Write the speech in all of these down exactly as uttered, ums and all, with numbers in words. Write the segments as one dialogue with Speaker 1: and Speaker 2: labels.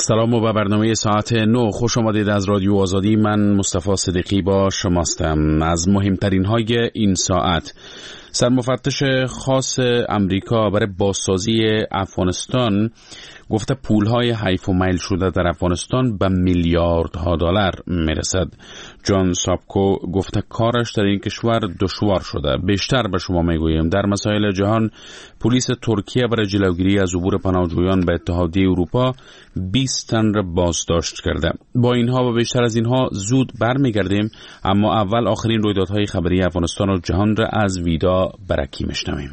Speaker 1: سلام و به برنامه ساعت نه خوش آمدید از رادیو آزادی. من مصطفی صدیقی با شماستم. از مهمترین های این ساعت: سرمفتش خاص امریکا برای بازسازی افغانستان گفته پولهای حیف و میل شده در افغانستان به میلیاردها دلار میرسد. جان سابکو گفته کارش در این کشور دشوار شده. بیشتر به شما میگوییم. در مسائل جهان، پلیس ترکیه برای جلوگیری از عبور پناهجویان به اتحادیه اروپا بیست تن را بازداشت کرده. با اینها و بیشتر از اینها زود برمیگردیم، اما اول آخرین رویدادهای خبری افغانستان و جهان را از ویدا برکی میشنویم.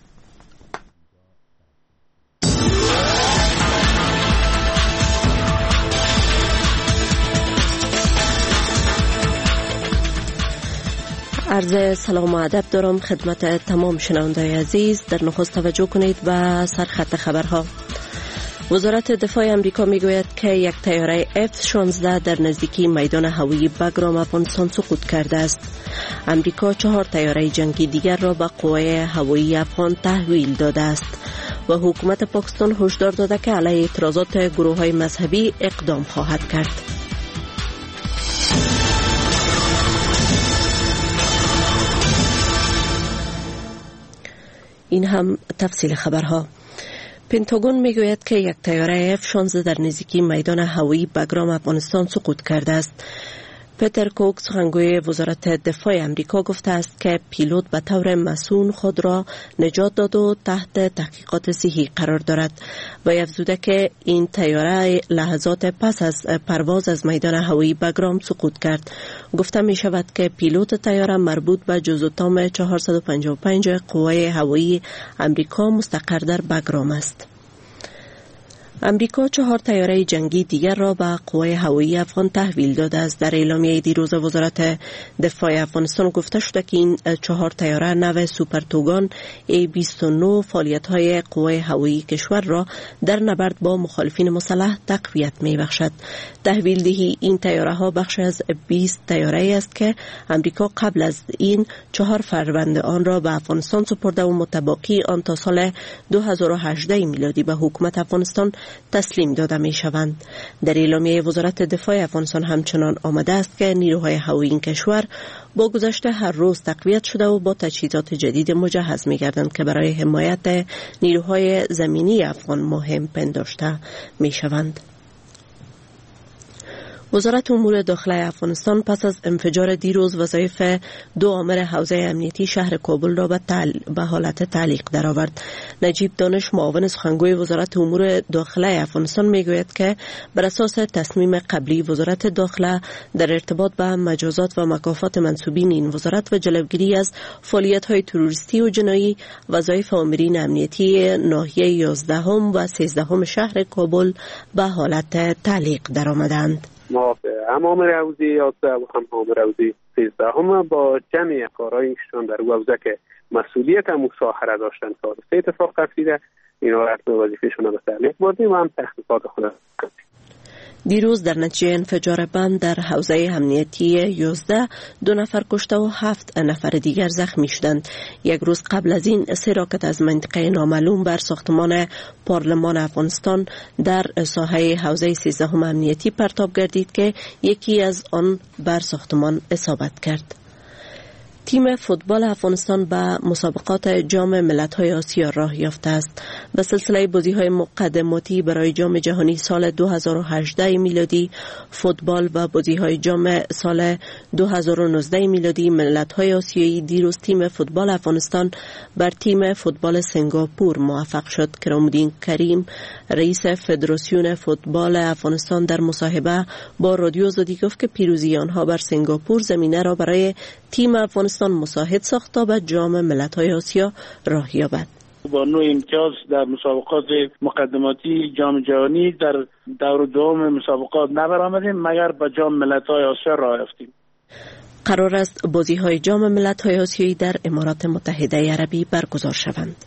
Speaker 2: عرض سلام و ادب دارم خدمت تمام شنوندگان عزیز. در نخست توجه کنید به سرخط خبرها. وزارت دفاع امریکا میگوید که یک طیاره اف شانزده در نزدیکی میدان هوایی بگرام افغانستان سقوط کرده است. امریکا چهار طیاره جنگی دیگر را به قوای هوایی افغان تحویل داده است و حکومت پاکستان هشدار داده که علیه اعتراضات گروه‌های مذهبی اقدام خواهد کرد. این هم تفصیل خبرها. پنتاگون میگوید که یک طیاره اف شانزده در نزدیکی میدان هوایی بگرام افغانستان سقوط کرده است. پیتر کوک، سخنگوی وزارت دفاع امریکا، گفته است که پیلوت به طور مصون خود را نجات داد و تحت تحقیقات صحی قرار دارد و افزوده که این طیاره لحظات پس از پرواز از میدان هوایی بگرام سقوط کرد. گفته می شود که پیلوت طیاره مربوط به جزوتام چهارصد و پنجاه و پنج قوای هوایی امریکا مستقر در بگرام است. امریکا چهار طیاره جنگی دیگر را به قوای هوایی افغان تحویل داده است. در اعلامیه دیروز وزارت دفاع افغانستان گفته شده که این چهار طیاره نو سوپر توگان ای بیست و نه فعالیت‌های قوای هوایی کشور را در نبرد با مخالفین مسلح تقویت می‌بخشد. تحویل دهی این طیاره‌ها بخش از بیست طیاره است که امریکا قبل از این چهار فروند آن را به افغانستان سپرده و متباقی آن تا سال دو هزار و هجده میلادی به حکومت افغانستان تسلیم داده می شوند. در اعلامیه وزارت دفاع افغانستان همچنان آمده است که نیروهای هوایی این کشور با گذشت هر روز تقویت شده و با تجهیزات جدید مجهز می گردند که برای حمایت نیروهای زمینی افغان مهم پنداشته می شوند. وزارت امور داخلی افغانستان پس از انفجار دیروز وظایف دو آمر حوزه امنیتی شهر کابل را به, تعل... به حالت تعلیق درآورد. نجیب دانش، معاون سخنگوی وزارت امور داخلی افغانستان، میگوید که بر اساس تصمیم قبلی وزارت داخله در ارتباط به مجازات و مکافات منصوبین این وزارت و جلوگیری از فعالیت‌های تروریستی و جنایی، وظایف آمرین امنیتی ناحیه یازدهم و سیزدهم شهر کابل به حالت تعلیق درآمدند.
Speaker 3: ما هم آمر حوزه یازده و هم آمر حوزه سیزده هم با جمعی کارهایی کشتن در حوزه که مسئولیت هم مصاحره داشتن که سه اتفاق تفسیده اینا را به وظیفهشون به تعلیق بردیم و هم تحقیقات خود کردیم.
Speaker 2: دیروز در نتیجه انفجار بم در حوزه امنیتی یازده دو نفر کشته و هفت نفر دیگر زخمی شدند. یک روز قبل از این سه راکت از منطقه نامعلوم بر ساختمان پارلمان افغانستان در ساحه حوزه سیزدهم امنیتی پرتاب گردید که یکی از آن بر ساختمان اصابت کرد. تیم فوتبال افغانستان به مسابقات جام ملت‌های آسیا راه یافته است. به سلسله بازی‌های مقدماتی برای جام جهانی سال دو هزار و هجده میلادی فوتبال و بازی‌های جام سال دو هزار و نوزده میلادی ملت‌های آسیایی، دیروز تیم فوتبال افغانستان بر تیم فوتبال سنگاپور موفق شد. کرام‌الدین کریم، رئیس فدراسیون فوتبال افغانستان، در مصاحبه با رادیو آزادی گفت که پیروزی آنها بر سنگاپور زمینه را برای تیم افغانستان مساعد ساخت تا به جام ملت‌های آسیا راه یابد.
Speaker 4: با نوع امتیاز در مسابقات مقدماتی جام جهانی در دور دوم مسابقات نبرآمدیم مگر به جام ملت‌های آسیا راه یافتیم.
Speaker 2: قرار است بازی‌های جام ملت‌های آسیایی در امارات متحده عربی برگزار شوند.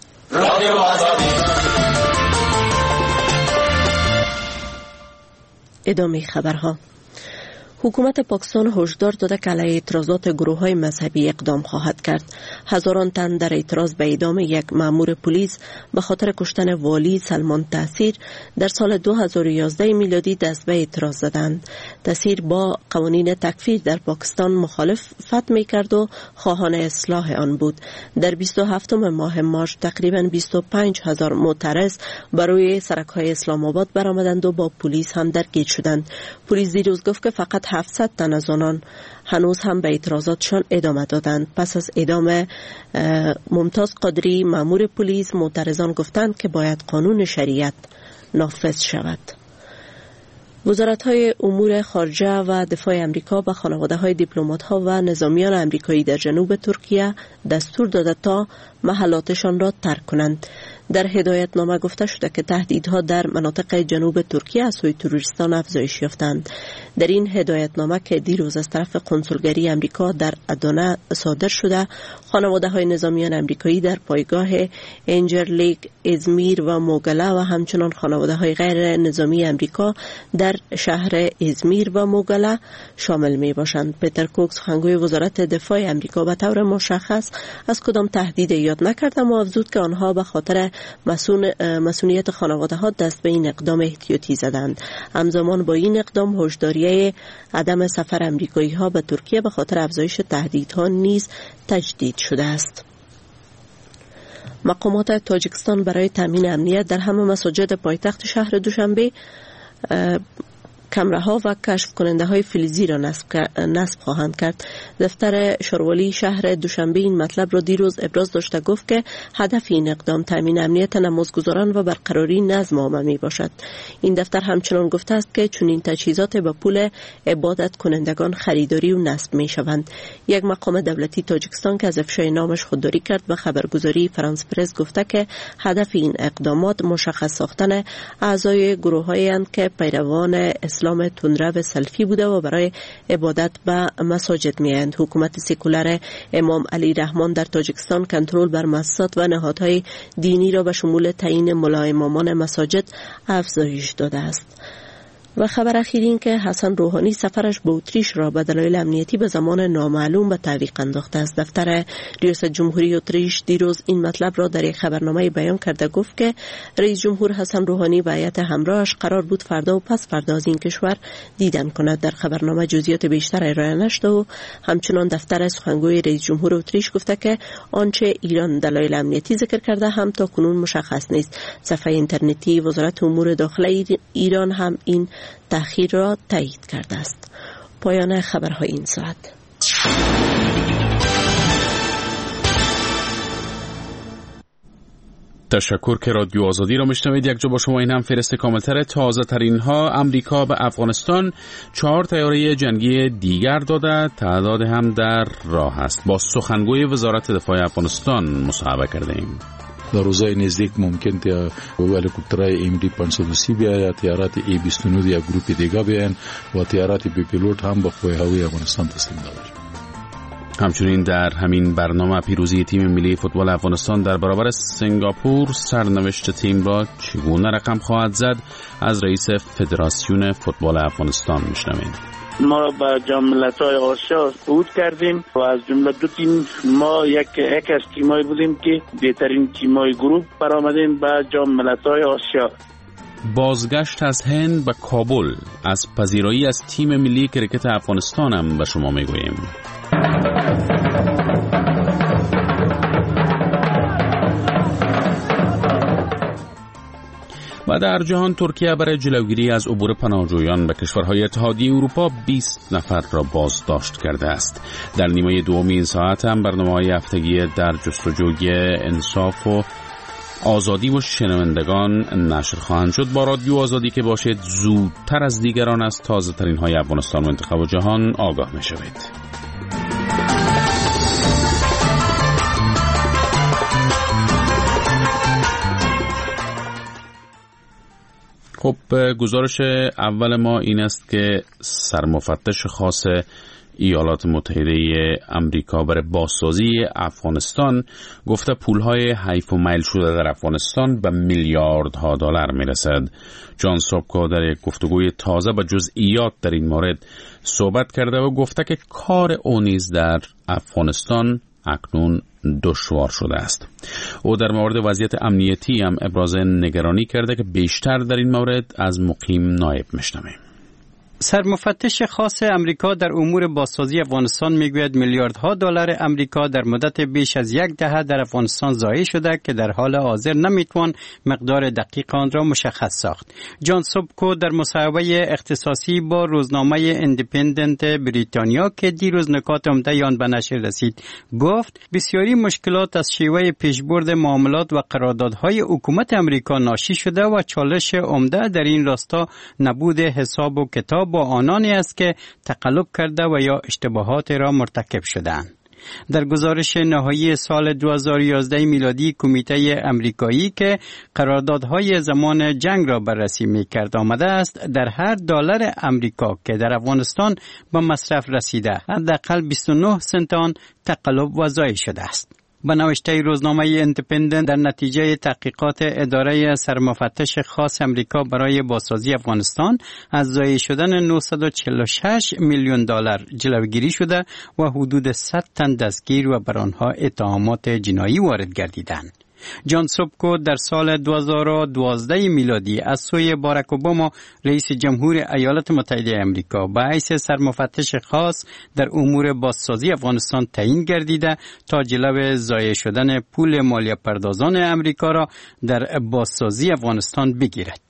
Speaker 2: ادامه خبرها. حکومت پاکستان هشدار داده که علیه اعتراضات گروه‌های مذهبی اقدام خواهد کرد. هزاران تن در اعتراض به اعدام یک مأمور پلیس به خاطر کشتن والی سلمان تاثیر در سال دو هزار و یازده میلادی دست به اعتراض زدند. تاثیر با قوانین تکفیر در پاکستان مخالفت می‌کرد و خواهان اصلاح آن بود. در بیست و هفتم ماه مارس تقریباً بیست و پنج هزار معترض بر روی سرک‌های اسلام آباد برآمدند و با پلیس هم درگیر شدند. پلیس دیروز گفت که فقط هفتصد تن از آنان هنوز هم به اعتراضاتشان ادامه دادند. پس از اعدام ممتاز قادری مأمور پلیس، معترضان گفتند که باید قانون شریعت نافذ شود. وزارت‌های امور خارجه و دفاع امریکا به خانواده‌های دیپلمات‌ها و نظامیان امریکایی در جنوب ترکیه دستور داده تا محلاتشان را ترک کنند. در هدایتنامه گفته شده که تهدیدها در مناطق جنوب ترکیه از سوی تروریستان افزایش یافتند. در این هدایتنامه که دیروز از طرف کنسولگری امریکا در ادانه صادر شده، خانواده‌های نظامیان امریکایی در پایگاه انجرلیک، ازمیر و موگله و همچنان خانواده‌های غیر نظامی امریکا در شهر ازمیر و موگله شامل می باشند. پیتر کوکس، سخنگوی وزارت دفاع امریکا، به طور مشخص از کدام تهدید یاد نکرد، اما افزود که آنها به خاطر مسئول مسئولیت خانواده ها دست به این اقدام احتیاطی زدند. همزمان با این اقدام هشداریه عدم سفر امریکایی ها به ترکیه به خاطر افزایش تهدیدها نیز تجدید شده است. مقامات تاجیکستان برای تامین امنیت در همه مساجد پایتخت شهر دوشنبه کمره ها و کشف کننده های فلزی را نصب, نصب خواهند کرد. دفتر شاروالی شهر دوشنبه این مطلب را دیروز ابراز داشته گفت که هدف این اقدام تامین امنیت نمازگزاران و برقراری نظم عامه می باشد. این دفتر همچنان گفته است که چنین تجهیزات به پول عبادت کنندگان خریداری و نصب می شوند. یک مقام دولتی تاجیکستان که از افشای نامش خودداری کرد به خبرگزاری فرانس پرس گفته که هدف این اقدامات مشخص ساختن اعضای گروه‌هایی اند که پیروان اسلام تندرو سلفی بوده و برای عبادت به مساجد می‌آیند. حکومت سکولار امام علی رحمان در تاجیکستان کنترل بر مؤسسات و نهادهای دینی را به شمول تعیین ملا امامان مساجد افزایش داده است. و خبر اخیر این که حسن روحانی سفرش به اتریش را به دلایل امنیتی به زمان نامعلوم به تعویق انداخته است. دفتر ریاست جمهوری اتریش دیروز این مطلب را در یک خبرنامه بیان کرده گفت که رئیس جمهور حسن روحانی و هیئت همراهش قرار بود فردا و پس فردا از این کشور دیدن کند. در خبرنامه جزئیات بیشتر ارائه نشده و همچنان دفتر سخنگوی رئیس جمهور اتریش گفته که آنچه ایران دلایل امنیتی ذکر کرده هم تا کنون مشخص نیست. صفحه اینترنتی وزارت امور داخله ایران هم این تأخیر را تایید کرده است. پایان خبرهای این ساعت.
Speaker 1: تشکر که رادیو آزادی را میشنوید. یک جا با شما این هم فهرست کاملتر تازه ترین ها. امریکا به افغانستان چهار طیاره جنگی دیگر داده، تعداد هم در راه است. با سخنگوی وزارت دفاع افغانستان مصاحبه کرده ایم.
Speaker 5: در روزهای نزدیک ممکن که هلیکوپترهای ام دی پانصد و سی بیاید یا تیارات ای بیست و نه یا گروپ دیگه بیاین و تیارات بی پیلوت هم به قوه هوایی افغانستان تسلیم داده.
Speaker 1: همچنین در همین برنامه پیروزی تیم ملی فوتبال افغانستان در برابر سنگاپور، سرنوشت تیم را چگونه رقم خواهد زد، از رئیس فدراسیون فوتبال افغانستان میشنویم.
Speaker 4: ما با جام ملت‌های آسیا صعود کردیم و از جمله دو تیم ما یک یک از تیم‌هایی بودیم که بهترین تیم‌های گروه برآمدیم به جام ملت‌های آسیا.
Speaker 1: بازگشت از هند به کابل از پذیرایی از تیم ملی کرکت افغانستان هم به شما میگوییم. و در جهان ترکیه برای جلوگیری از عبور پناهجویان به کشورهای اتحادیه اروپا بیست نفر را بازداشت کرده است. در نیمه دوم این ساعت هم برنامه‌های هفتگی در جستجوی انصاف و آزادی و شنوندگان نشر خواهند شد. با رادیو آزادی که باشید زودتر از دیگران از تازه ترین های افغانستان و انتخاب جهان آگاه می شوید. خب گزارش اول ما این است که سرمفتش خاص ایالات متحده امریکا برای بازسازی افغانستان گفته پولهای حیف و میل شده در افغانستان به میلیاردها دلار میرسد. جان سوبکو در یک گفتگوی تازه با جزئیات در این مورد صحبت کرده و گفته که کار او نیز در افغانستان اکنون دشوار شده است. او در مورد وضعیت امنیتی هم ابراز نگرانی کرده که بیشتر در این مورد از مقیم نایب میشنویم.
Speaker 6: سرمفتش خاص امریکا در امور بازسازی افغانستان میگوید میلیاردها دلار امریکا در مدت بیش از یک دهه در افغانستان ضایع شده که در حال حاضر نمیتوان مقدار دقیق آن را مشخص ساخت. جان سوبکو در مصاحبه اختصاصی با روزنامه ایندیپندنت بریتانیا که دیروز نکات عمده آن به نشر رسید گفت بسیاری مشکلات از شیوه پیشبرد معاملات و قراردادهای حکومت امریکا ناشی شده و چالش عمده در این راستا نبود حساب و کتاب با آنانی است که تقلب کرده و یا اشتباهات را مرتکب شدند. در گزارش نهایی سال دو هزار و یازده میلادی کمیته امریکایی که قراردادهای زمان جنگ را بررسی می‌کرد آمده است در هر دلار امریکا که در افغانستان به مصرف رسیده حداقل بیست و نه سنت آن تقلب و ضایع شده است. به نوشته روزنامه ایندیپندنت در نتیجه تحقیقات اداره سرمفتش خاص امریکا برای بازسازی افغانستان از ضایع شدن نهصد و چهل و شش میلیون دلار جلوگیری شده و حدود صد تن دستگیر و بر آنها اتهامات جنایی وارد گردیدند. جان سوبکو در سال دو هزار و دوازده میلادی از سوی باراک اوباما رئیس جمهور ایالات متحده امریکا به حیث سرمفتش خاص در امور بازسازی افغانستان تعیین گردیده تا جلو ضایع شدن پول مالیه پردازان امریکا را در بازسازی افغانستان بگیرد.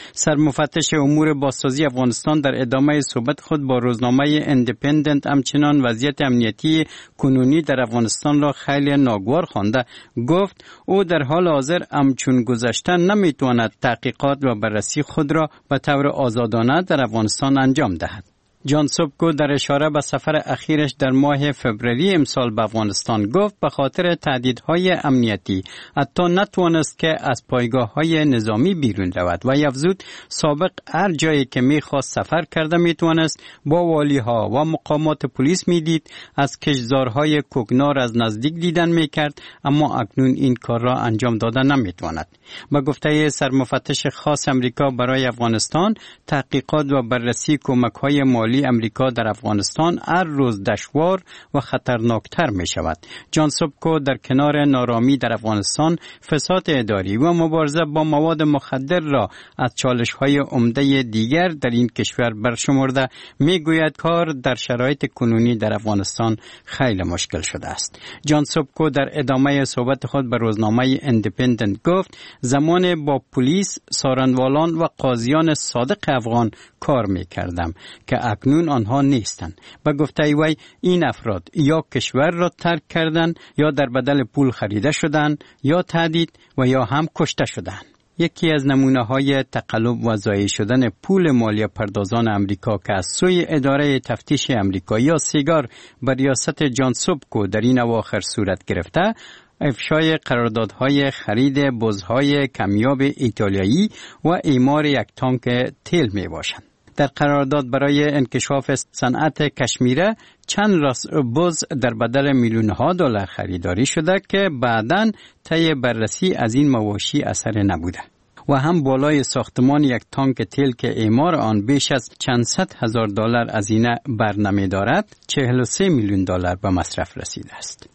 Speaker 6: سرمفتش امور بازسازی افغانستان در ادامه صحبت خود با روزنامه ایندیپندنت همچنان وضعیت امنیتی کنونی در افغانستان را خیلی ناگوار خوانده گفت او در حال حاضر همچون گذشته نمیتواند تحقیقات و بررسی خود را به طور آزادانه در افغانستان انجام دهد. جان سوبکو در اشاره به سفر اخیرش در ماه فوریه امسال به افغانستان گفت به خاطر تهدیدهای امنیتی حتی نتوانست که از پایگاه‌های نظامی بیرون رود و افزود سابق هر جایی که می‌خواست سفر کرده میتوانست با والی‌ها و مقامات پلیس میدید، از کشتزارهای کوکنار از نزدیک دیدن میکرد، اما اکنون این کار را انجام داده نمیتواند. با گفته سرمفتش خاص امریکا برای افغانستان، تحقیقات و بررسی کمک‌های مالی امریکا در افغانستان هر روز دشوار و خطرناکتر می شود. جان سوبکو در کنار نارامی در افغانستان، فساد اداری و مبارزه با مواد مخدر را از چالش‌های عمده دیگر در این کشور برشمرده می گوید کار در شرایط کنونی در افغانستان خیلی مشکل شده است. جان سوبکو در ادامه صحبت خود به روزنامه ایندیپندنت گفت زمان با پلیس، سارنوالان و قاضیان صادق افغان کار می کردم که اکنون آنها نیستند. به گفته وی این افراد یا کشور را ترک کردند یا در بدل پول خریده شدند یا تهدید و یا هم کشته شدند. یکی از نمونه‌های تقلب و ضایع شدن پول مالیه پردازان امریکا که از سوی اداره تفتیش امریکا یا سیگار به ریاست جان سوبکو در این اواخر صورت گرفته، افشای قراردادهای خرید بزهای کمیاب ایتالیایی و اعمار یک تانک تیل می باشند. در قرارداد برای انکشاف صنعت کشمیره چند راست بز در بدل میلیون‌ها دلار خریداری شده که بعداً طی بررسی از این مواشی اثر نبوده و هم بالای ساختمان یک تانک تیل که اعمار آن بیش از چند صد هزار دلار هزینه برنمی دارد چهل و سه میلیون دلار به مصرف رسیده است.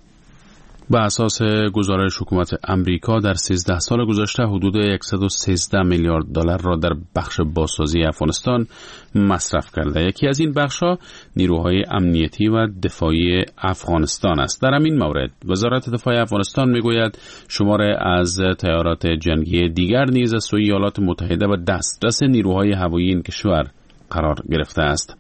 Speaker 1: به اساس گزارش حکومت امریکا در سیزده سال گذشته حدود صد و سیزده میلیارد دلار را در بخش بازسازی افغانستان مصرف کرده. یکی از این بخش‌ها نیروهای امنیتی و دفاعی افغانستان است. در همین مورد وزارت دفاع افغانستان میگوید شمار از تیارات جنگی دیگر نیز از سوی ایالات متحده و دسترس نیروهای هوایی این کشور قرار گرفته است.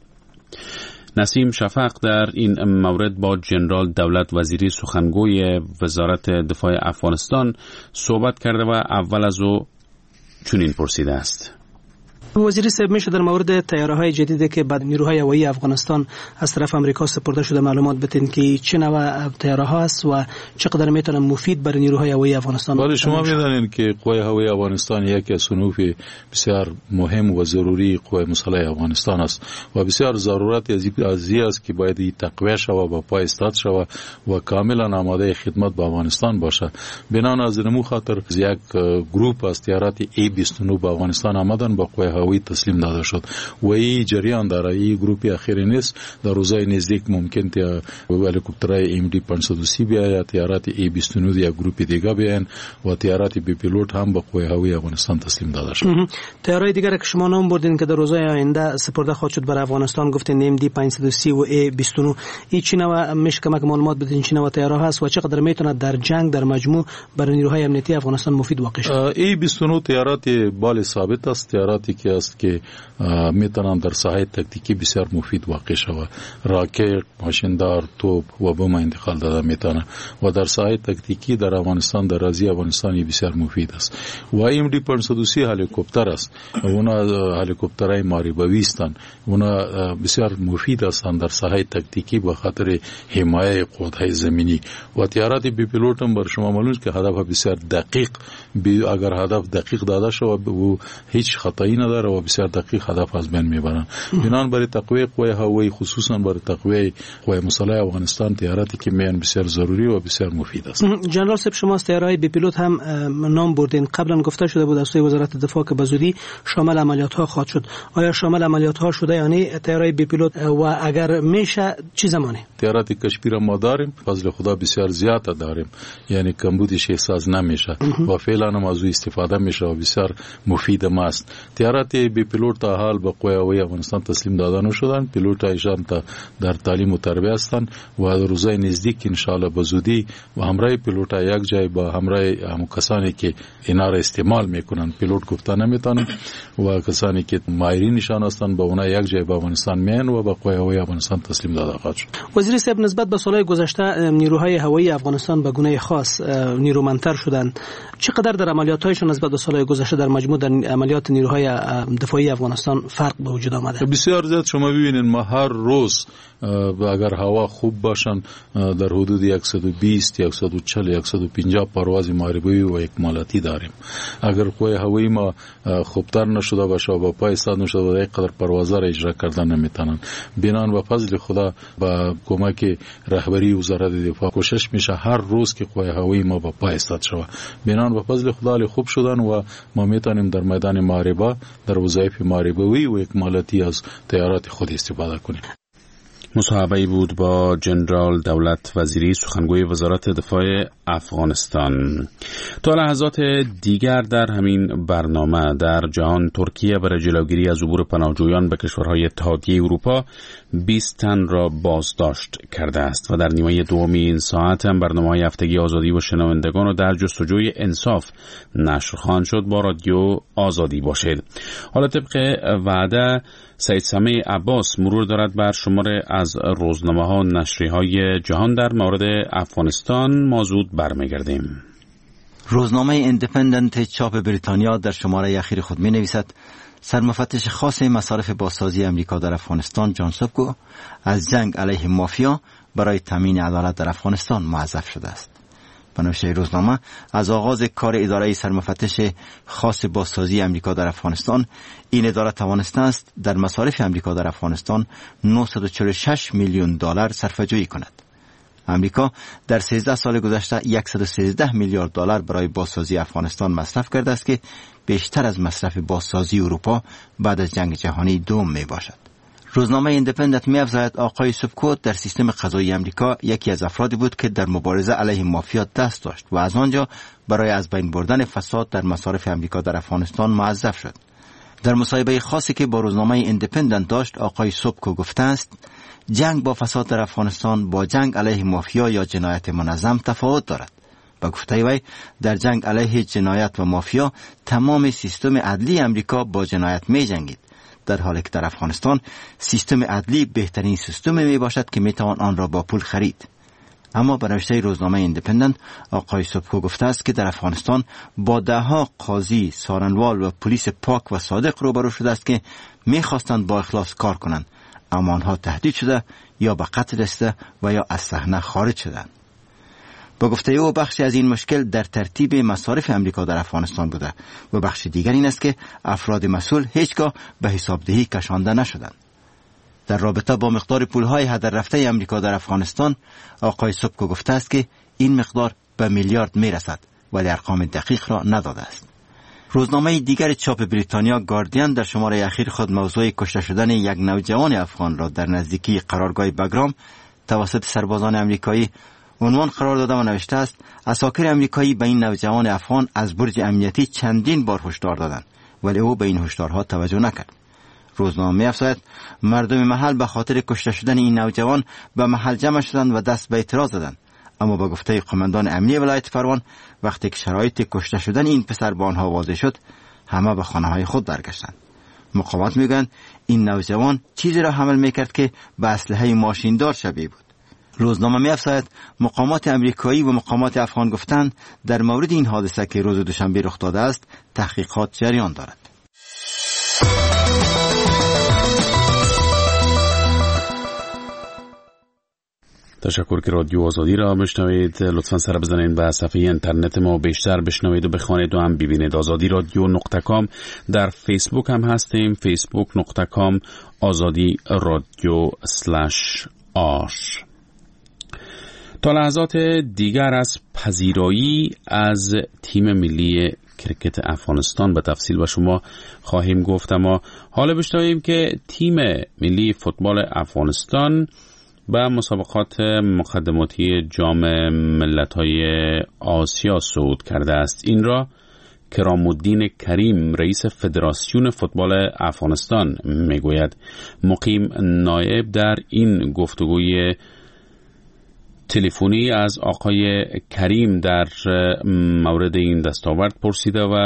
Speaker 1: نسیم شفق در این مورد با جنرال دولت وزیری سخنگوی وزارت دفاع افغانستان صحبت کرده و اول از او چنین پرسیده است:
Speaker 7: وزیر صاحب، میشه در مورد طیاره‌های جدیدی که بعد نیروهای هوایی افغانستان از طرف آمریکا سپرده شده معلومات بدین که چه نوع طیاره‌ها است و چقدر میتونه مفید برای نیروهای هوایی افغانستان
Speaker 5: باشه؟ شما میدونید که قوای هوایی افغانستان یکی از صنوف بسیار مهم و ضروری قوای مسلح افغانستان است و بسیار ضرورت از این است که باید تقویت شود و پای استاد شود و کاملا آماده خدمت به افغانستان باشه. بنان از نمو خاطر یک گروپ از طیارات ای بیست و نه به افغانستان آمدن با قوای هوایی تسلیم داده شد و این جریان داره. این گروپی اخیری نیست، در روزهای نزدیک ممکن تا هلیکوپترهای ام دی پانصد و سی بیا یا طیارات ای بیست و نه یا گروپ دیگه بیان و طیارات بی پیلوت هم به قوای هوایی افغانستان تسلیم داده شد.
Speaker 7: طیارهای دیگر که شما نام بردین که در روزهای آینده سپرده خواهد شد برای افغانستان گفتین ام دی پانصد و سی و ای بیست و نه، این چی نوع میشه که معلومات بدین چی نوع طیاره هست و چقدر میتونه در جنگ در مجموع برای نیروهای امنیتی افغانستان مفید واقع شد؟
Speaker 5: ای بیست و نه طیارات بال ثابت است، طیاراتی که است که میتونن در ساحه تکتیکی بسیار مفید واقع شود. راکت، ماشیندار، توپ و بم انتقال داده میتونه و در ساحه تکتیکی در افغانستان در رازی افغانستانی بسیار مفید است. و ام دی پانصد و سی هلیکوپتر است، اونا هلیکوپترهای محاربه‌ای هستند، اونا بسیار مفید هستند در ساحه تکتیکی به خاطر حمایت قوت‌های زمینی و طیارات بی پیلوت هم بر شما معلوم است که هدف بسیار دقیق، اگر هدف دقیق داده شود و هیچ خطایی نداره و بسیار دقیق هدف از بین میبرن. بنان برای تقویت قوای هوایی خصوصا برای تقویت قوای مسلح افغانستان طیاراتی که میان بسیار ضروری و بسیار مفید است.
Speaker 7: جنرال صاحب، شما از طیاره‌های بی پیلوت هم نام بردین. قبلا گفته شده بود از سوی وزارت دفاع که به زودی شامل عملیات ها خواهد شد. آیا شامل عملیات ها شده یعنی طیاره‌های بی پیلوت و اگر میشه چه زمانی؟
Speaker 5: طیارات کشتی را ما داریم، فضل خدا بسیار زیاد داریم، یعنی کمبودش احساس نمیشه و فعلا هم از او استفاده میشه و بسیار مفید ما است. طیارات بی پیلوت تا حال به قوای هوایی افغانستان تسلیم داده نشدن، پیلوت ایشان تا در تعلیم و تربیت هستند و در روزهای نزدیک ان شاء الله به زودی و همراه پیلوت یک جای با همراه هم کسانی که اینا را استعمال میکنن، پیلوت گفته نمیتونن و کسانی که ماهرین نشان هستند با اونها یک جای به افغانستان میان و به قوای هوایی افغانستان تسلیم داده خواهد شد.
Speaker 7: وزیر صاحب، نسبت به سالهای گذشته نیروهای هوایی افغانستان به گونه خاص نیرومندتر شدند. چقدر در عملیات‌هایشون نسبت به سالهای گذشته در مجموع در عملیات نیروهای دفاعی افغانستان فرق به وجود آمده؟
Speaker 5: بسیار زیاد. شما ببینید ما هر روز اگر هوا خوب باشن در حدود صد و بیست، صد و چهل، صد و پنجاه پرواز محاربه‌ای و اکمالاتی داریم. اگر قوای هوایی ما خوبتر نشده باشه و با پای ایستاد نشده و اینقدر پروازها را اجرا کردن نمیتونن. بنان به فضل خدا با کمک رهبری وزارت دفاع کوشش میشه هر روز که قوای هوایی ما با پای ایستاد شود. بنان به فضل خدا خوب شدن و ما میتونیم در میدان محاربه در وظایف محاربه‌ای و اکمالاتی از طیارات خود استفاده کنیم.
Speaker 1: مصاحبه‌ای بود با جنرال دولت وزیری، سخنگوی وزارت دفاع افغانستان. تا لحظات دیگر در همین برنامه در جهان، ترکیه برای جلوگیری از عبور پناهجویان به کشورهای اتحادیه اروپا بیست تن را بازداشت کرده است و در نیمه دوم این ساعت هم برنامه‌های هفتگی آزادی و شنوندگان و در جستجوی انصاف نشر خواهند شد. با رادیو آزادی باشید. حالا طبق وعده سید سمیع عباس مرور دارد بر شماره از روزنامه‌ها و نشریه‌های جهان در مورد افغانستان. ما زود برمیگردیم.
Speaker 8: روزنامه ایندیپندنت چاپ بریتانیا در شماره اخیر خود می نویسد سرمفتش خاص مصارف بازسازی امریکا در افغانستان جان سوبکو از جنگ علیه مافیا برای تامین عدالت در افغانستان موظف شده است. به نوشته روزنامه، از آغاز کار اداره سرمفتش خاص بازسازی امریکا در افغانستان، این اداره توانسته است در مصارف امریکا در افغانستان نهصد و چهل و شش میلیون دلار صرفه‌جویی کند. امریکا در سیزده سال گذشته صد و سیزده میلیارد دلار برای بازسازی افغانستان مصرف کرده است که بیشتر از مصرف بازسازی اروپا بعد از جنگ جهانی دوم می باشد. روزنامه ایندیپندنت می افزاید آقای سوبکو در سیستم قضایی امریکا یکی از افرادی بود که در مبارزه علیه مافیا دست داشت و از آنجا برای از بین بردن فساد در مصارف امریکا در افغانستان موظف شد. در مصاحبه خاصی که با روزنامه ایندیپندنت داشت، آقای سوبکو گفته است جنگ با فساد در افغانستان با جنگ علیه مافیا یا جنایت منظم تفاوت دارد. با گفته وی در جنگ علیه جنایت و مافیا تمام سیستم عدلی امریکا با جنایت می جنگید، در حالی که در افغانستان سیستم عدلی بهترین سیستم می باشد که می توان آن را با پول خرید. اما به نوشته روزنامه ایندیپندنت آقای صبحو گفته است که در افغانستان با دهها قاضی، سارنوال و پلیس پاک و صادق روبرو شده است که می‌خواستند با اخلاص کار کنند، اما آنها تهدید شده یا به قتل رسیده و یا از صحنه خارج شدند. با گفته او بخشی از این مشکل در ترتیب مصارف امریکا در افغانستان بوده و بخش دیگر این است که افراد مسئول هیچگاه به حسابدهی کشانده نشدند. در رابطه با مقدار پولهای هدر رفته امریکا در افغانستان آقای صبحو گفته است که این مقدار به میلیارد میرسد ولی ارقام دقیق را نداده است. روزنامه دیگر چاپ بریتانیا گاردین در شماره اخیر خود موضوع کشته شدن یک نوجوان افغان را در نزدیکی قرارگاه بگرام توسط سربازان امریکایی عنوان قرار داده و نوشته است عساکر امریکایی به این نوجوان افغان از برج امنیتی چندین بار هشدار دادند ولی او به این هشدارها توجه نکرد. روزنامه می‌افزاید مردم محل به خاطر کشته شدن این نوجوان به محل جمع شدند و دست به اعتراض زدند، اما با گفته قماندان امنیه ولایت فروان وقتی که شرایط کشته شدن این پسر به آنها واضح شد همه به خانه‌های خود برگشتند. مقامات میگویند این نوجوان چیزی را حمل میکرد که به اسلحه ماشیندار شبیه بود. روزنامه می‌افزاید مقامات امریکایی و مقامات افغان گفتند در مورد این حادثه که روز دوشنبه رخ داده است تحقیقات جریان دارد.
Speaker 1: تشکر که رادیو آزادی را بشنوید. لطفاً سر بزنید به صفحه اینترنت ما، بیشتر بشنوید و بخوانید و هم ببینید. آزادی رادیو نقطه کام. در فیسبوک هم هستیم، فیسبوک نقطه کام آزادی رادیو سلش آر. تا لحظات دیگر از پذیرایی از تیم ملی کرکت افغانستان به تفصیل با شما خواهیم گفت، اما حالا بشنویم که تیم ملی فوتبال افغانستان به مسابقات مقدماتی جام ملت‌های آسیا صعود کرده است. این را کرام الدین کریم رئیس فدراسیون فوتبال افغانستان میگوید. مقیم نایب در این گفتگوی تلفنی از آقای کریم در مورد این دستاورد پرسیده و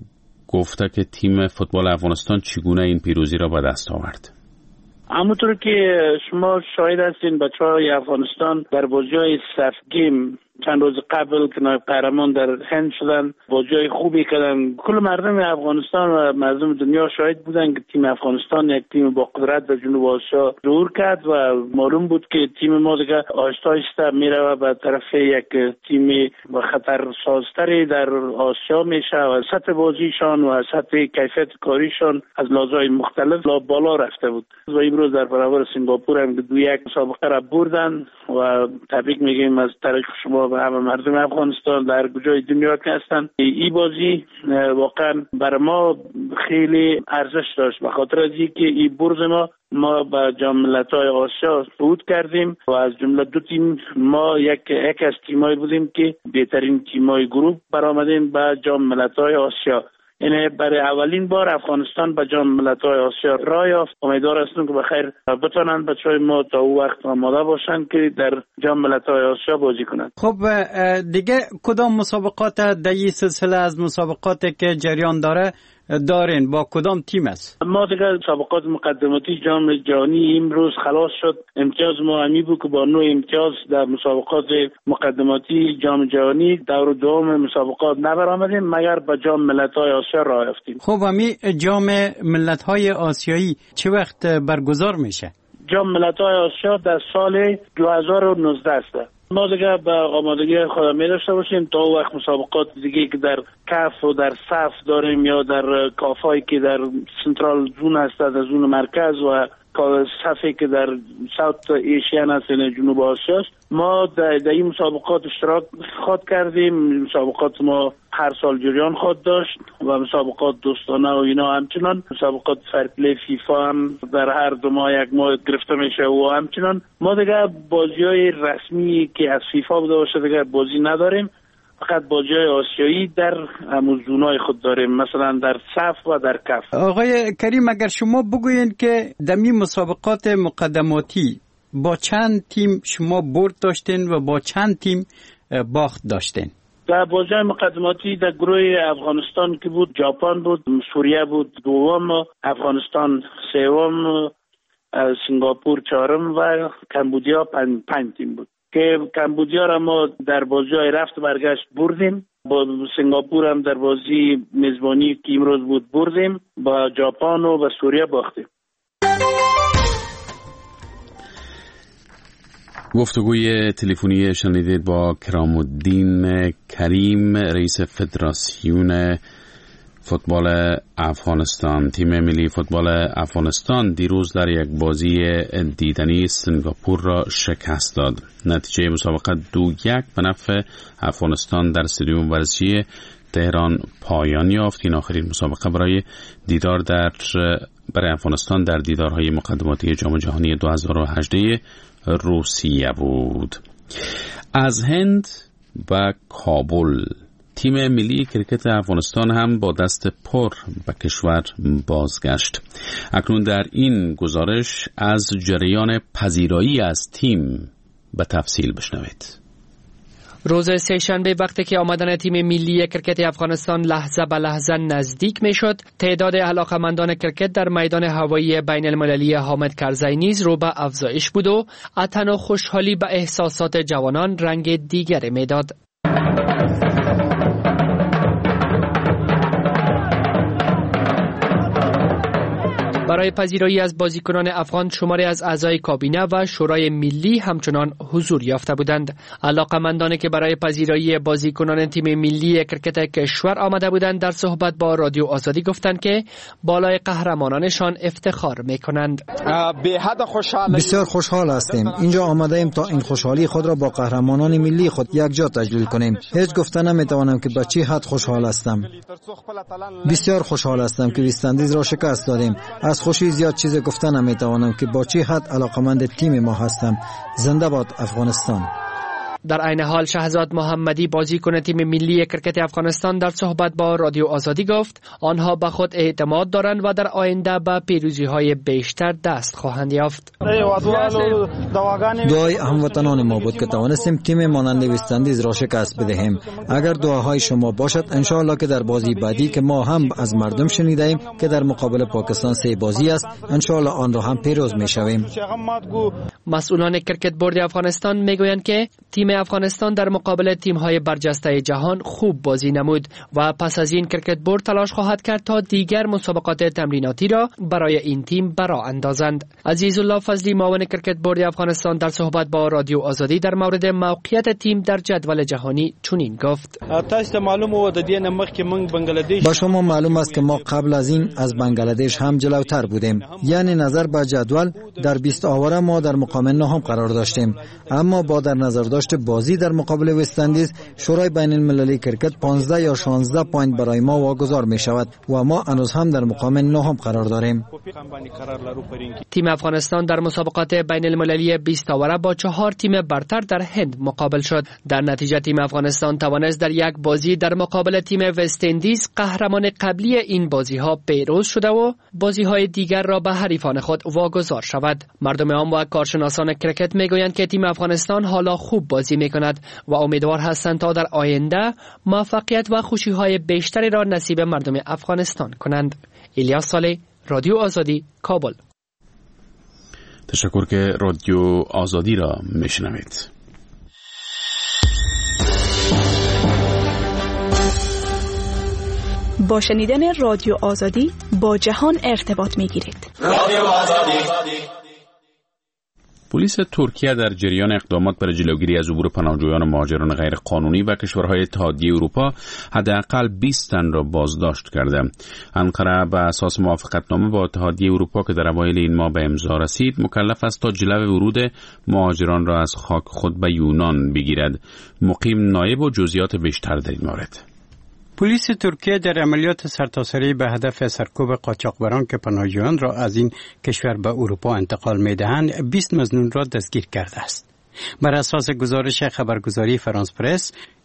Speaker 1: گفته که تیم فوتبال افغانستان چگونه این پیروزی را به دست آورد.
Speaker 4: همونطور که شما شاهد هستین بچه‌های افغانستان در بازی‌های صف گیم چند روز قبل که نایب قهرمان در هند شدن، بازی‌های خوبی کردن. کل مردم افغانستان و مردم دنیا شاهد بودن که تیم افغانستان یک تیم با قدرت در جنوب آسیا ظهور کرد و معلوم بود که تیم ما دیگه آهسته آهسته میره به طرف یک تیم با خطرسازتری در آسیا میشه و سطح بازیشان و سطح کیفیت کاریشان از لحاظهای مختلف بالا رفته بود و امروز در برابر سنگاپور هم دو یک مسابقه را بردن و تبریک میگیم از طریق شما به همه مردم افغانستان در کجای دنیا که هستن. این بازی واقعا برای ما خیلی ارزش داشت به خاطر از اینکه این برد ما ما به جام ملت‌های آسیا صعود کردیم و از جمله دو تیم ما یک یک از تیمایی بودیم که بهترین تیمای گروه برآمدیم به جام ملت‌های آسیا. یعنی برای اولین بار افغانستان به جام ملت‌های آسیا راه یافت. امیدوار هستم که بخیر بتونن بچه‌های ما تا او وقت آماده باشن که در جام ملت‌های آسیا بازی کنند.
Speaker 6: خب دیگه کدام مسابقات در این سلسله از مسابقاتی که جریان داره دارین با کدام تیم است؟
Speaker 4: ما دیگه مسابقات مقدماتی جام جهانی امروز خلاص شد. امتیاز ما همی بود که با نوع امتیاز در مسابقات مقدماتی جام جهانی دور دوم مسابقات نبرآمدیم مگر به جام ملت‌های آسیا راه یافتیم.
Speaker 6: خب همی جام ملت‌های آسیایی چه وقت برگزار میشه؟
Speaker 4: جام ملت‌های آسیا در سال دو هزار و نوزده است. ما دیگه به آمادگی خود می داشته باشیم تا وقت مسابقات دیگه که در کف و در صف داریم یا در کافایی که در سنترال زون هست در زون مرکز و صفی که در ساوت ایشیان هست یعنی جنوب آسیا است. ما در, در این مسابقات اشتراک خود کردیم. مسابقات ما هر سال جریان خود داشت و مسابقات دوستانه و اینا همچنان. مسابقات فرپلی فیفا هم در هر دو ماه یک ماه گرفته میشه و همچنان. ما دیگه بازی‌های رسمی که از فیفا بوده باشه دیگه بازی نداریم، فقط بازی‌های آسیایی در زونای خود داریم، مثلا در صف و در کف.
Speaker 6: آقای کریم اگر شما بگوین که در این مسابقات مقدماتی با چند تیم شما برد داشتین و با چند تیم باخت داشتین؟
Speaker 4: در بازی‌های مقدماتی در گروه افغانستان که بود ژاپن بود، سوریه بود دوم، افغانستان سوم، سنگاپور چهارم و کمبودیا پنج, پنج تیم بود. که کمبودیا را ما در بازی‌های رفت و برگشت بردیم، با سنگاپور هم در بازی میزبانی که امروز بود بردیم، با ژاپن و با سوریه باختیم.
Speaker 1: گفتگوی تلفنی شنیدید با کرام الدین کریم، رئیس فدراسیون فوتبال افغانستان. تیم ملی فوتبال افغانستان دیروز در یک بازی دیدنی سنگاپور را شکست داد. نتیجه مسابقه دو یک به نفع افغانستان در استادیوم ورزشی تهران پایان یافت. این آخرین مسابقه برای دیدار در برای افغانستان در دیدارهای مقدماتی جام جهانی دو هزار و هجده روسیه بود. از هند و کابل تیم ملی کرکت افغانستان هم با دست پر به کشور بازگشت. اکنون در این گزارش از جریان پذیرایی از تیم به تفصیل بشنوید.
Speaker 9: روز سه‌شنبه وقتی که آمدن تیم ملی کرکت افغانستان لحظه به لحظه نزدیک میشد، تعداد علاقمندان کرکت در میدان هوایی بین المللی حامد کرزی نیز رو به افزایش بود و عطن و خوشحالی به احساسات جوانان رنگ دیگری میداد. برای پذیرایی از بازیکنان افغان شماری از اعضای کابینه و شورای ملی همچنان حضور یافته بودند. علاقمندانی که برای پذیرایی بازیکنان تیم ملی کرکت کشور آمده بودند در صحبت با رادیو آزادی گفتند که بالای قهرمانانشان افتخار میکنند.
Speaker 10: بسیار خوشحال هستیم. اینجا آمده ایم تا این خوشحالی خود را با قهرمانان ملی خود یکجا تجلیل کنیم. هیچ گفته نمیتوانم که به چه حد خوشحال هستم. بسیار خوشحال هستم که وست‌اندیز را شکست دادیم. از خوشی زیاد چیز گفتن نمیتوانم که با چه حد علاقمند تیم ما هستم. زنده باد افغانستان.
Speaker 9: در عین حال شهزاد محمدی بازیکن تیم ملی کرکت افغانستان در صحبت با رادیو آزادی گفت آنها به خود اعتماد دارند و در آینده به پیروزی‌های بیشتر دست خواهند یافت.
Speaker 10: دعای هموطنان ما بود که توانستیم تیم مانند وست‌اندیز را شکست بدهیم. اگر دعاهای شما باشد ان شاء الله که در بازی بعدی که ما هم از مردم شنیدیم که در مقابل پاکستان سه بازی است، ان شاء الله آن را هم پیروز می‌شویم.
Speaker 9: مسئولان کرکت بورد افغانستان میگویند که تیم افغانستان در مقابل تیم‌های برجسته جهان خوب بازی نمود و پس از این کرکت بورد تلاش خواهد کرد تا دیگر مسابقات تمریناتی را برای این تیم برآ اندازند. عزیزالله فضلی معاون کرکت بورد افغانستان در صحبت با رادیو آزادی در مورد موقعیت تیم در جدول جهانی چنین گفت:
Speaker 10: با شما معلوم است که ما قبل از این از بنگلادش هم جلوتر بودیم. یعنی نظر به جدول در بیست آوره ما در مقام نهم قرار داشتیم، اما با در نظر داشت بازی در مقابل وست‌اندیز شورای بین المللی کرکت پانزده یا شانزده پوینت برای ما واگذار می شود و ما هنوز هم در مقام نهم قرار داریم.
Speaker 9: تیم افغانستان در مسابقات بین المللی بیست آوره با چهار تیم برتر در هند مقابل شد. در نتیجه تیم افغانستان توانست در یک بازی در مقابل تیم وست‌اندیز قهرمان قبلی این بازی ها پیروز شده و بازی های دیگر را به حریفان خود واگذار شود. مردم عام و کارشناسان کرکت می گویند که تیم افغانستان حالا خوب بازی می کند و امیدوار هستند تا در آینده موفقیت و خوشی های بیشتری را نصیب مردم افغانستان کنند. الیاس صالح، رادیو آزادی، کابل.
Speaker 1: تشکر که رادیو آزادی را میشنوید.
Speaker 11: با شنیدن رادیو آزادی با جهان ارتباط میگیرید. رادیو آزادی.
Speaker 1: پلیس ترکیه در جریان اقدامات برای جلوگیری از عبور پناهجویان و مهاجران غیر قانونی و کشورهای اتحادیه اروپا حداقل بیست تن را بازداشت کرده. انقره بر اساس موافقتنامه با اتحادیه اروپا که در اوایل این ماه به امضا رسید مکلف است تا جلو ورود مهاجران را از خاک خود به یونان بگیرد. مقیم نایب و جزئیات بیشتر در این مورد.
Speaker 6: پلیس ترکیه در عملیات سرتاسری به هدف سرکوب قاچاقبران که پناهجویان را از این کشور به اروپا انتقال می‌دهند بیست مظنون را دستگیر کرده است. بر اساس گزارش خبرگزاری فرانس پرس،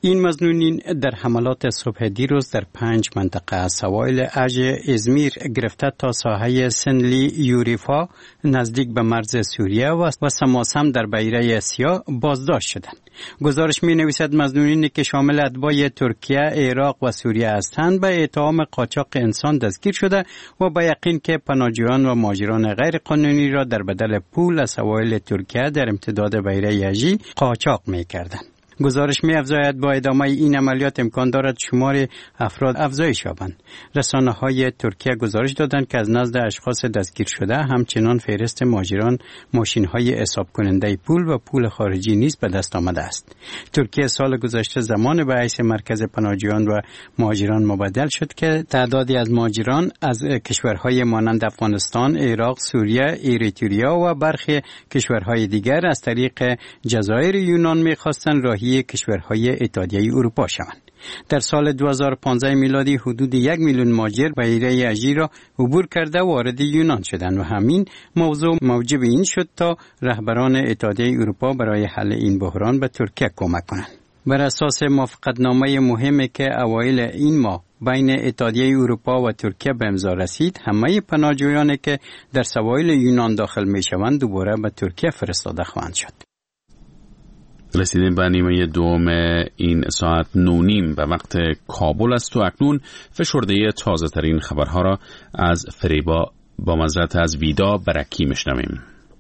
Speaker 6: این مظنونین در حملات صبح دیروز در پنج منطقه سواحل اج ازمیر گرفته تا ساحه سنلی یوریفا نزدیک به مرز سوریه و سماسم در بیره سیاه بازداشت شدند. گزارش می نویسد مظنونینی که شامل اتباع ترکیه، عراق و سوریه هستند به اتهام قاچاق انسان دستگیر شده و با یقین که پناهجویان و مهاجران غیر قانونی را در بدل پول از سواحل ترکیه در امتداد بیره اجی قاچاق می کردند. گزارش می افزاید با ادامه این عملیات امکان دارد شمار افراد افزایش یابند. رسانه های ترکیه گزارش دادند که از نزد اشخاص دستگیر شده همچنان فهرست مهاجران، ماشین های حساب کننده پول و پول خارجی نیز به دست آمده است. ترکیه سال گذشته زمان به حیث مرکز پناهجویان و مهاجران مبدل شد که تعدادی از مهاجران از کشورهای مانند افغانستان، عراق، سوریه، اریتریا و برخی کشورهای دیگر از طریق جزایر یونان می‌خواستند راهی کشورهای اتحادیه اروپا شوند. در سال دو هزار و پانزده میلادی حدود یک میلیون مهاجر بیره اژی را عبور کرده و وارد یونان شدند و همین موضوع موجب این شد تا رهبران اتحادیه اروپا برای حل این بحران به ترکیه کمک کنند. بر اساس موافقتنامه مهمی که اوایل این ماه بین اتحادیه اروپا و ترکیه به امضا رسید، همه پناهجویانی که در سواحل یونان داخل میشوند دوباره به ترکیه فرستاده خواهند شد.
Speaker 1: رسیدیم به نیمه دوم این ساعت نونیم و وقت کابل است و اکنون فشرده تازه ترین خبرها را از فریبا با معذرت از ویدا برکی میشنویم.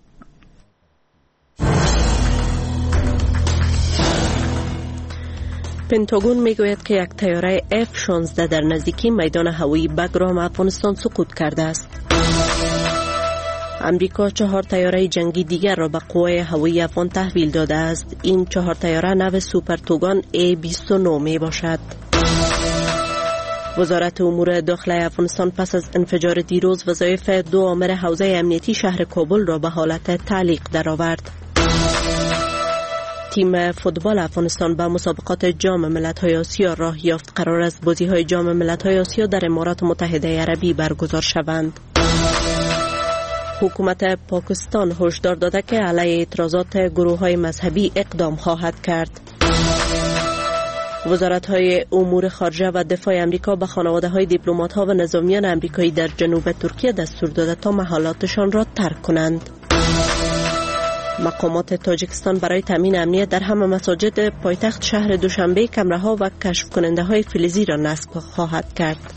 Speaker 2: پنتاگون میگوید که یک طیاره اف شانزده در نزدیکی میدان هوایی بگرام افغانستان سقوط کرده است. امریکا چهار طیاره جنگی دیگر را به قوای هوایی افغان تحویل داده است. این چهار طیاره نو سوپر توگان ای بیست و نه می باشد. وزارت امور داخله افغانستان پس از انفجار دیروز وظایف دو آمر حوزه امنیتی شهر کابل را به حالت تعلیق درآورد. تیم فوتبال افغانستان به مسابقات جام ملت‌های آسیا راه یافت. قرار است بازی‌های جام ملت‌های آسیا در امارات متحده عربی برگزار شوند. حکومت پاکستان هشدار داده که علیه اعتراضات گروه‌های مذهبی اقدام خواهد کرد. وزارت‌های امور خارجه و دفاع امریکا به خانواده‌های دیپلمات‌ها و نظامیان امریکایی در جنوب ترکیه دستور داده تا محلاتشان را ترک کنند. مقامات تاجیکستان برای تامین امنیت در همه مساجد پایتخت شهر دوشنبه کمره‌ها و کشف کننده‌های فلزی را نصب خواهد کرد.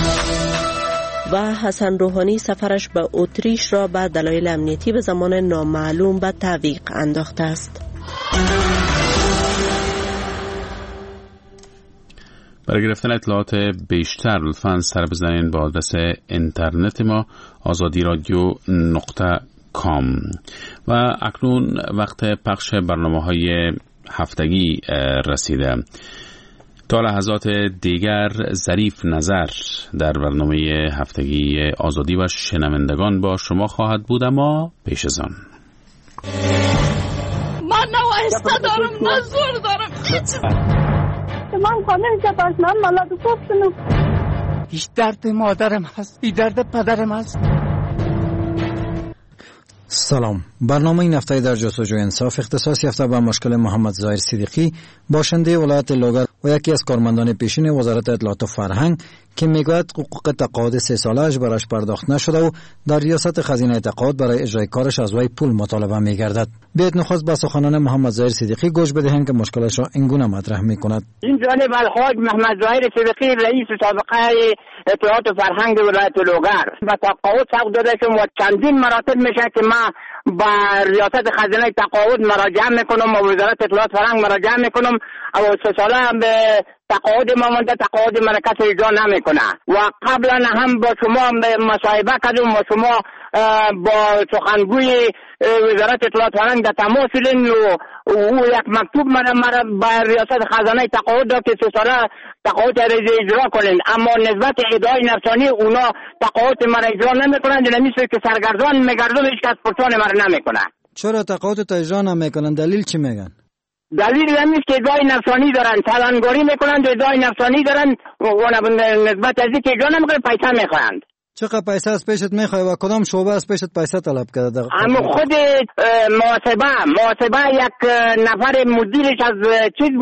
Speaker 2: و حسن روحانی سفرش به اتریش را به دلایل امنیتی به زمان نامعلوم به تعویق انداخته است.
Speaker 1: برای گرفتن اطلاعات بیشتر لطفاً سر بزنین با آدرس اینترنت ما آزادی رادیو نقطه کام. و اکنون وقت پخش برنامه‌های هفتگی رسیده. تا لحظات دیگر ظریف نظر در برنامه هفتگی آزادی و شنوندگان با شما خواهد بود، اما پیش از آن
Speaker 12: من نه وایسته دارم نه زور دارم هیچ من خانه جباش من ملاد گفتنم هیچ درد مادرم هست، هیچ درد پدرم هست.
Speaker 10: سلام. برنامه این هفته در جستجوی انصاف اختصاص یافته به مشکل محمد ظاهر صدیقی باشنده ولایت لوگر و یکی از کارمندان پیشین وزارت اطلاعات و فرهنگ که میگوید حقوق تقاعد سه ساله‌اش برایش پرداخت نشده و در ریاست خزینه تقاعد برای اجرای کارش از وی پول مطالبه میگردد. بیایید نخست به سخنان محمد ظاهر صدیقی گوش بدهیم که مشکلش را اینگونه مطرح میکند.
Speaker 13: این جانب الحاج محمد ظاهر صدیقی رئیس سابقه اطلاعات و فرهنگ ولایت لوگر و تقاعد حق داده شم و چندین مراتب میشه که ما با ریاست خزینه تقاعد مراجعه میکنم و وزارت اطلاعات فرهنگ مراجعه میکنم و سه ساله به تقاعد ما مونده، تقاعد من کسی اجرا نمیکنه و قبلا هم با شما مصاحبه کردم و شما با سخنگوی وزارت اطلاعات فرهنگ در تماس بودین و او یک مکتوب مرا مرا با ریاست خزانه تقاعد داد که سه ساله تقاعد اجرا کنین، اما نسبت ادعای نفسانی اونا تقاعد مرا اجرا نمیکنند، نمیشه که سرگردان میگردم هیچ کس پرسان مرا نمیکنه.
Speaker 10: چرا تقاعد تا اجرا نمیکنن؟ دلیل چی میگن؟
Speaker 13: دلیل همیشه که ادعای نفسانی دارن، سالانگاری میکنند، ادعای نفسانی دارن و نسبت از اینکه اجرا نمیکنن پیسه میخواهند.
Speaker 10: چقدر پیسه از پیشت میخوای و کدام شعبه از پیشت پیسه طلب کرده؟
Speaker 13: اما خود محاسبه محاسبه یک نفر مدیرش از چیز بود،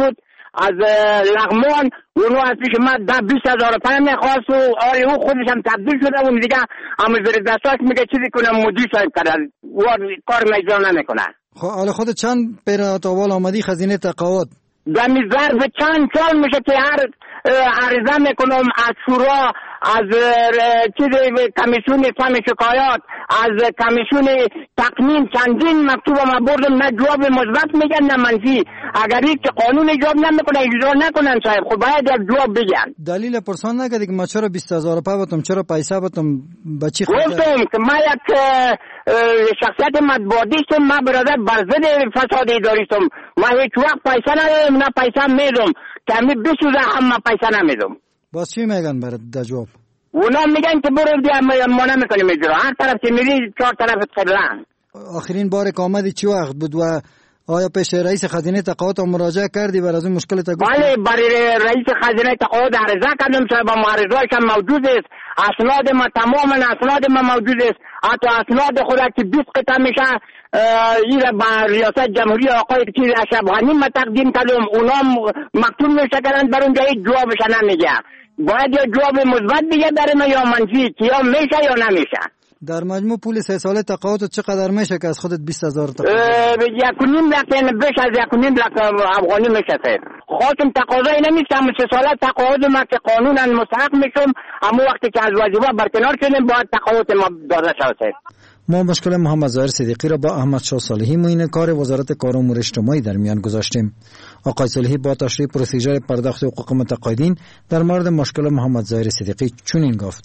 Speaker 13: از لغمان اونو از پیش من ده بیست هزار روپیه میخواست و آره او خودش هم تبدیل شده اون دیگه اما زیر دستاش میگه چیزی کنم مدیر صاحب کرد و کار میجان نمیکنه.
Speaker 10: خب حالا خود چند پیرات اول آمدی خزینه تقاعد؟
Speaker 13: دمی ظرف چند سال میشه که هر عرضه میکنم از شورا، از چیز کمیسیون فهم شکایات، از کمیسیون تقنین چندین مکتوب ما بردم، نه جواب مثبت میگن نه منفی. اگر هیچ قانون اجرا نمیکنه اجرا نکنن صاحب، خب باید جواب بگن.
Speaker 10: دلیل پرسان نکردی که ما چرا بیست هزار روپیه بتم، چرا پیسه بتم بچی خود؟
Speaker 13: گفتم که ما یک شخصیت مطبوعاتیستم، ما برادر برزد فساد اداریستم، ما هیچ وقت پیسه ندارم نه پیسه میدم که همی بسوزه هم ما پیسه نمیدم.
Speaker 10: باز چی میگن برای در جواب؟
Speaker 13: اونا میگن که برو دیگه ما نمیکنیم اجرا، هر طرف که میری چهار طرف قبلن.
Speaker 10: آخرین بار که آمدی چی وقت بود و آیا پیش رئیس خزینه تقاعد مراجعه کردی برای از این مشکل تا گفت؟
Speaker 13: بله برای رئیس خزینه تقاعد عرضه کردم صاحب، معرضه‌اش هم موجود است، اسناد ما تماما اسناد ما موجود است، حتی اسناد خود که بیست قطعه میشه این با ریاست جمهوری آقای چیز اشرف غنی ما تقدیم کردم، اونا مکتوب نوشته کردن بر اونجا هیچ جوابش نمیگه. باید یا جواب مثبت بگه در ما یا منفی که یا میشه یا نمیشه.
Speaker 10: در مجموع پول سه ساله تقاعد چقدر میشه که از خودت بیست هزار تقاعد؟
Speaker 13: یک و نیم لک، بیش از یک و نیم لک افغانی میشه سید. خودم تقاضایی نمیستم، سه ساله تقاعد ما که قانونا مستحق میشم، اما وقتی که از وظیفه برکنار شدیم باید تقاعد ما داده شود سید.
Speaker 10: ما مشکل محمد ظاهر صدیقی را با احمد شاه صالحی معین کار وزارت کار و امور اجتماعی در میان گذاشتیم. آقای صالحی با تشریح پروسیجر پرداخت حقوق متقاعدین در مورد مشکل محمد ظاهر صدیقی چنین گفت: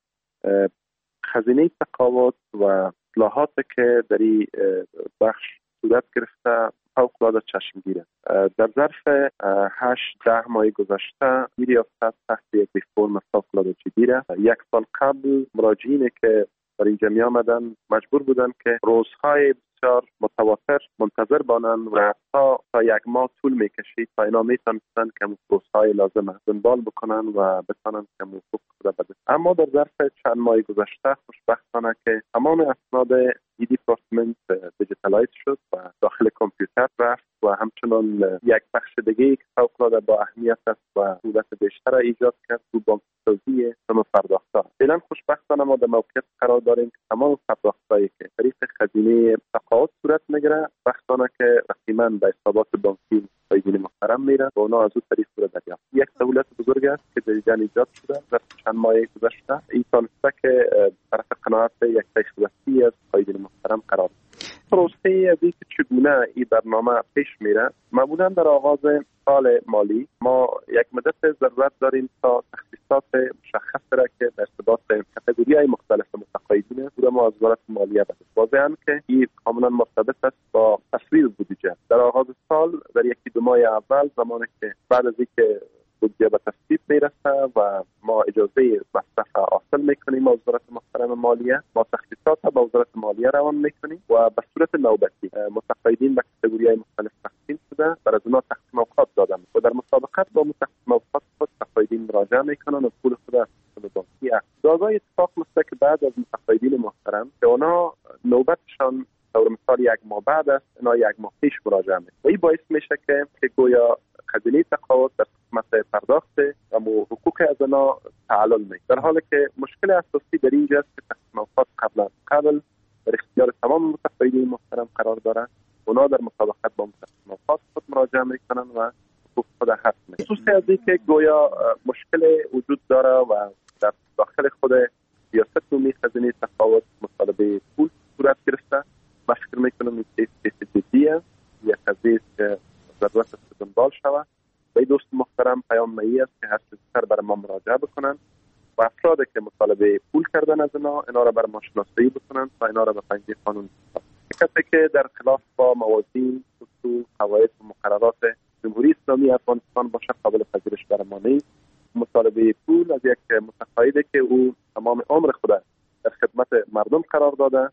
Speaker 14: خزینه تقاعد و اصلاحاتی که در این بخش صورت گرفته فوق‌العاده چشمگیره. در ظرف هشت ده ماه گذشته می‌ریافت تحت یک ریفرم فوق‌العاده جدیه. یک سال قبل مراجعینی که در اینجا می آمدن مجبور بودن که روزهای بسیار متواتر منتظر بانند و تا تا یک ماه طول میکشید تا اینا میتونستن که روزهای لازمه دنبال بکنن و بتونن که حقوق خود بده. اما در ظرف چند ماه گذشته خوشبختانه که تمام اسناد ای دیپارتمنت دیجیتالایز شد و داخل کامپیوتر رفت و همچنان یک بخش دیگه که فوق‌العاده با اهمیت است و سهولت بیشتر ایجاد کرد تو بانک‌سازی تمام پرداخت‌ها. فعلا خوشبختانه ما در موقعیت قرار داریم که تمام پرداخت‌هایی که طریق خزینه تقاعد صورت میگیره بختانه که رسما به حسابات بانکی پایگین محترم میره و اونا از اون طریق صورت دریافت. یک سهولت بزرگ است که جدیداً ایجاد شده در چند ماه گذشته. این تونسته که طرف قناعت یک پیش‌رفتی از پایگین محترم قرار بده. پروسه از اینکه چگونه این برنامه پیش میره، معمولا در آغاز سال مالی ما یک مدت ضرورت داریم تا تخصیصات مشخص را که در ارتباط کاتگوری‌های مختلف متقاعدین رو ما از وزارت مالیه بده. واضحاً که این کاملا مرتبط است با تصویب بودجه. در آغاز سال در یکی دو ماه اول زمانی که بعد از اینکه بودجه به تصویب میرسه و ما اجازه مصرف حاصل میکنیم با وزارت محترم مالیه، ما تخصیصات با وزارت مالیه روان میکنیم و به صورت نوبتی متقاعدین به کاتگوری‌های مختلف تقسیم شده بر از اونها تقسیم اوقات دادن و در مسابقت با تقسیم اوقات خود متقاعدین مراجعه میکنن و پول خود از بانکی اخذ. جایگاه اتفاق مثل که بعد از متقاعدین محترم که اونا نوبتشان طور مثال یک ماه بعد است، اینا یک ماه پیش مراجعه میکنن و این باعث میشه که که گویا خزینه تقاعد در قسمت پرداخت و حقوق از اینا تعلل میکنه، در حالی که مشکل اساسی در اینجا است که تقسیم اوقات قبل از قبل در اختیار تمام متقاعدین محترم قرار داره. اونا در مسابقت با تقسیم اوقات خود مراجعه میکنن و حقوق خود حق میکنن. خصوصی از اینکه گویا مشکل وجود داره و در داخل خود سیاست عمومی خزینه تقاعد مطالبه پول صورت گرفته. ما فکر میکنم این کیس جدیه، یک قضیه که ضرورت است که دنبال شود. به دوست محترم پیام می است که هر چیزتر برای ما مراجعه بکنن و افرادی که مطالبه پول کردن از اینا اینا را برای ما شناسایی بکنن و اینا را به پنجه قانون بکنن. کسی که در خلاف با موازین، اصول، قواعد و مقررات جمهوری اسلامی افغانستان باشه قابل پذیرش برای ما نیست. مطالبه پول از یک متقاعدی که او تمام عمر خود در خدمت مردم قرار داده و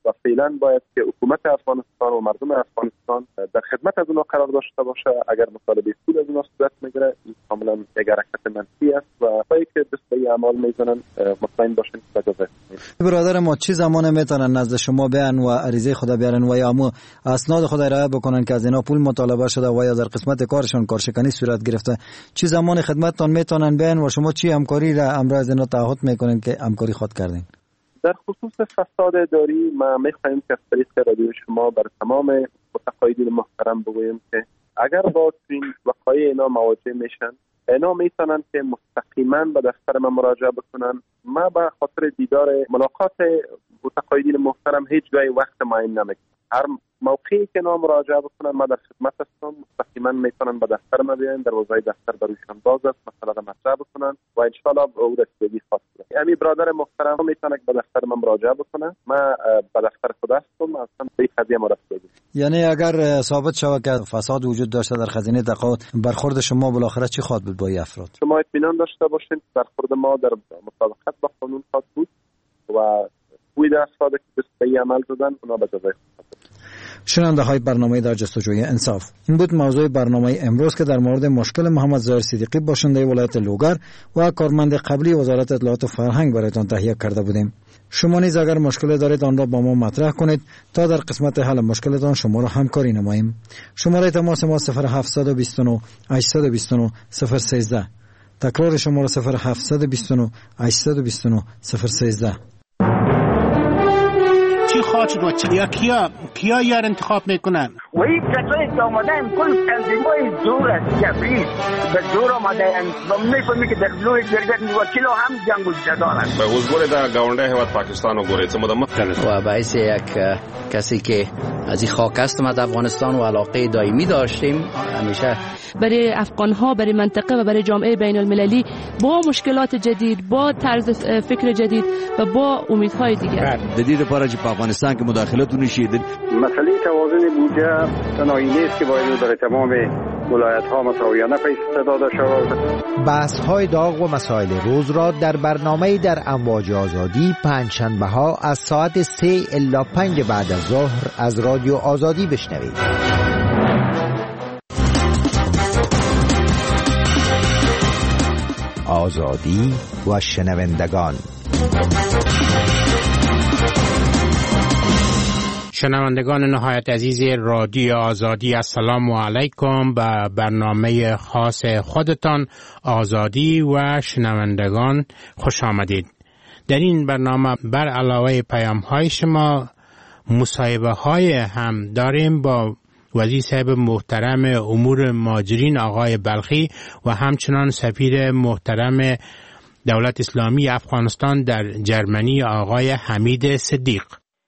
Speaker 14: و فعلا باید که حکومت افغانستان و مردم افغانستان در خدمت از اونها قرار داشته باشه. اگر مطالبه پول از اونها صورت میگیره این کاملا یک حرکت منفی است و وقتی که دست به اعمال میزنن مطمئن باشین که اجازه
Speaker 10: برادر ما چه زمان میتونن نزد شما بیان و عریضه خود بیارن و یا مو اسناد خود ارائه بکنن که از اینا پول مطالبه شده و یا در قسمت کارشون کارشکنی صورت گرفته؟ چه زمان خدمتتان میتونن بیان و شما چی همکاری را امروز از اینا تعهد میکنین که همکاری خود کردین؟
Speaker 14: در خصوص فساد اداری ما میخواهیم که از طریق رادیو شما بر تمام متقاعدین محترم بگوییم که اگر با این وقایع اینا مواجه میشن، اینا میتونن که مستقیما به دفتر ما مراجعه بکنن. ما به خاطر دیدار ملاقات متقاعدین محترم هیچ جای وقت معین نمیکنم. هر موقعی که اینا مراجعه بکنن ما در خدمت هستم. مستقیما میتونن به دفتر ما بیاین، دروازه دفتر برایشان باز است، مسئله را مطرح بکنن و ان شاء الله او رسیدگی خواهد کرد. یعنی برادر محترم میتونه به دفتر ما مراجعه بکنه. ما به دفتر خود هستم، اصلا به قضیه ما رسیدگی.
Speaker 10: یعنی اگر ثابت شود که فساد وجود داشته در خزینه تقاعد، برخورد شما بالاخره چی خواهد بود با این افراد؟
Speaker 14: شما اطمینان داشته باشین برخورد ما در مطابقت با قانون خواهد بود و کوی در افراد که به عمل دادن اونا به جزای
Speaker 10: شنونده های برنامه در جستجوی انصاف، این بود موضوع برنامه امروز که در مورد مشکل محمد ظاهر صدیقی باشنده ولایت لوگر و کارمند قبلی وزارت اطلاعات و فرهنگ برایتان تهیه کرده بودیم. شما نیز اگر مشکل دارید آن را با ما مطرح کنید تا در قسمت حل مشکلتان شما را همکاری نماییم. شماره تماس ما صفر هفت دو نه هشت دو نه صفر یک سه. تکرار شماره صفر هفت دو نه هشت دو نه صفر یک سه.
Speaker 15: چی خواهد شد و چی یا کیا کیا یار انتخاب میکنن؟
Speaker 13: و این کسایی که آمدن کل تنظیمای زور است جبری به زور آمدن و میفهمی که در بلوی جرگت میوکیلو هم جنگ و جدال است.
Speaker 16: به حضور در گاونده هیواد پاکستان و گوریت مدام
Speaker 17: و باعث یک کسی که از این خاک است ما در افغانستان و علاقه دائمی داشتیم همیشه
Speaker 18: برای افغان ها، برای منطقه و برای جامعه بین المللی با مشکلات جدید، با طرز فکر جدید و با امیدهای دیگر.
Speaker 19: جدید پارچ په افغانستان کې مداخلتونه شیدل.
Speaker 3: مسئله توازن بودجه تنهایی نیست که باید برای تمام ولایت ها مساویانه پیش داده شود.
Speaker 20: بحث های داغ و مسائل روز را در برنامه در امواج آزادی پنجشنبه ها از ساعت سه الی پنج بعد از ظهر از رادیو آزادی بشنوید. آزادی و شنوندگان.
Speaker 21: شنوندگان نهایت عزیز رادیو آزادی، السلام علیکم. به برنامه خاص خودتان آزادی و شنوندگان خوش آمدید. در این برنامه بر علاوه پیام های شما مصاحبه های هم داریم با وزیر صاحب محترم امور مهاجرین آقای بلخی و همچنان سفیر محترم دولت اسلامی افغانستان در جرمنی آقای حمید صدیق.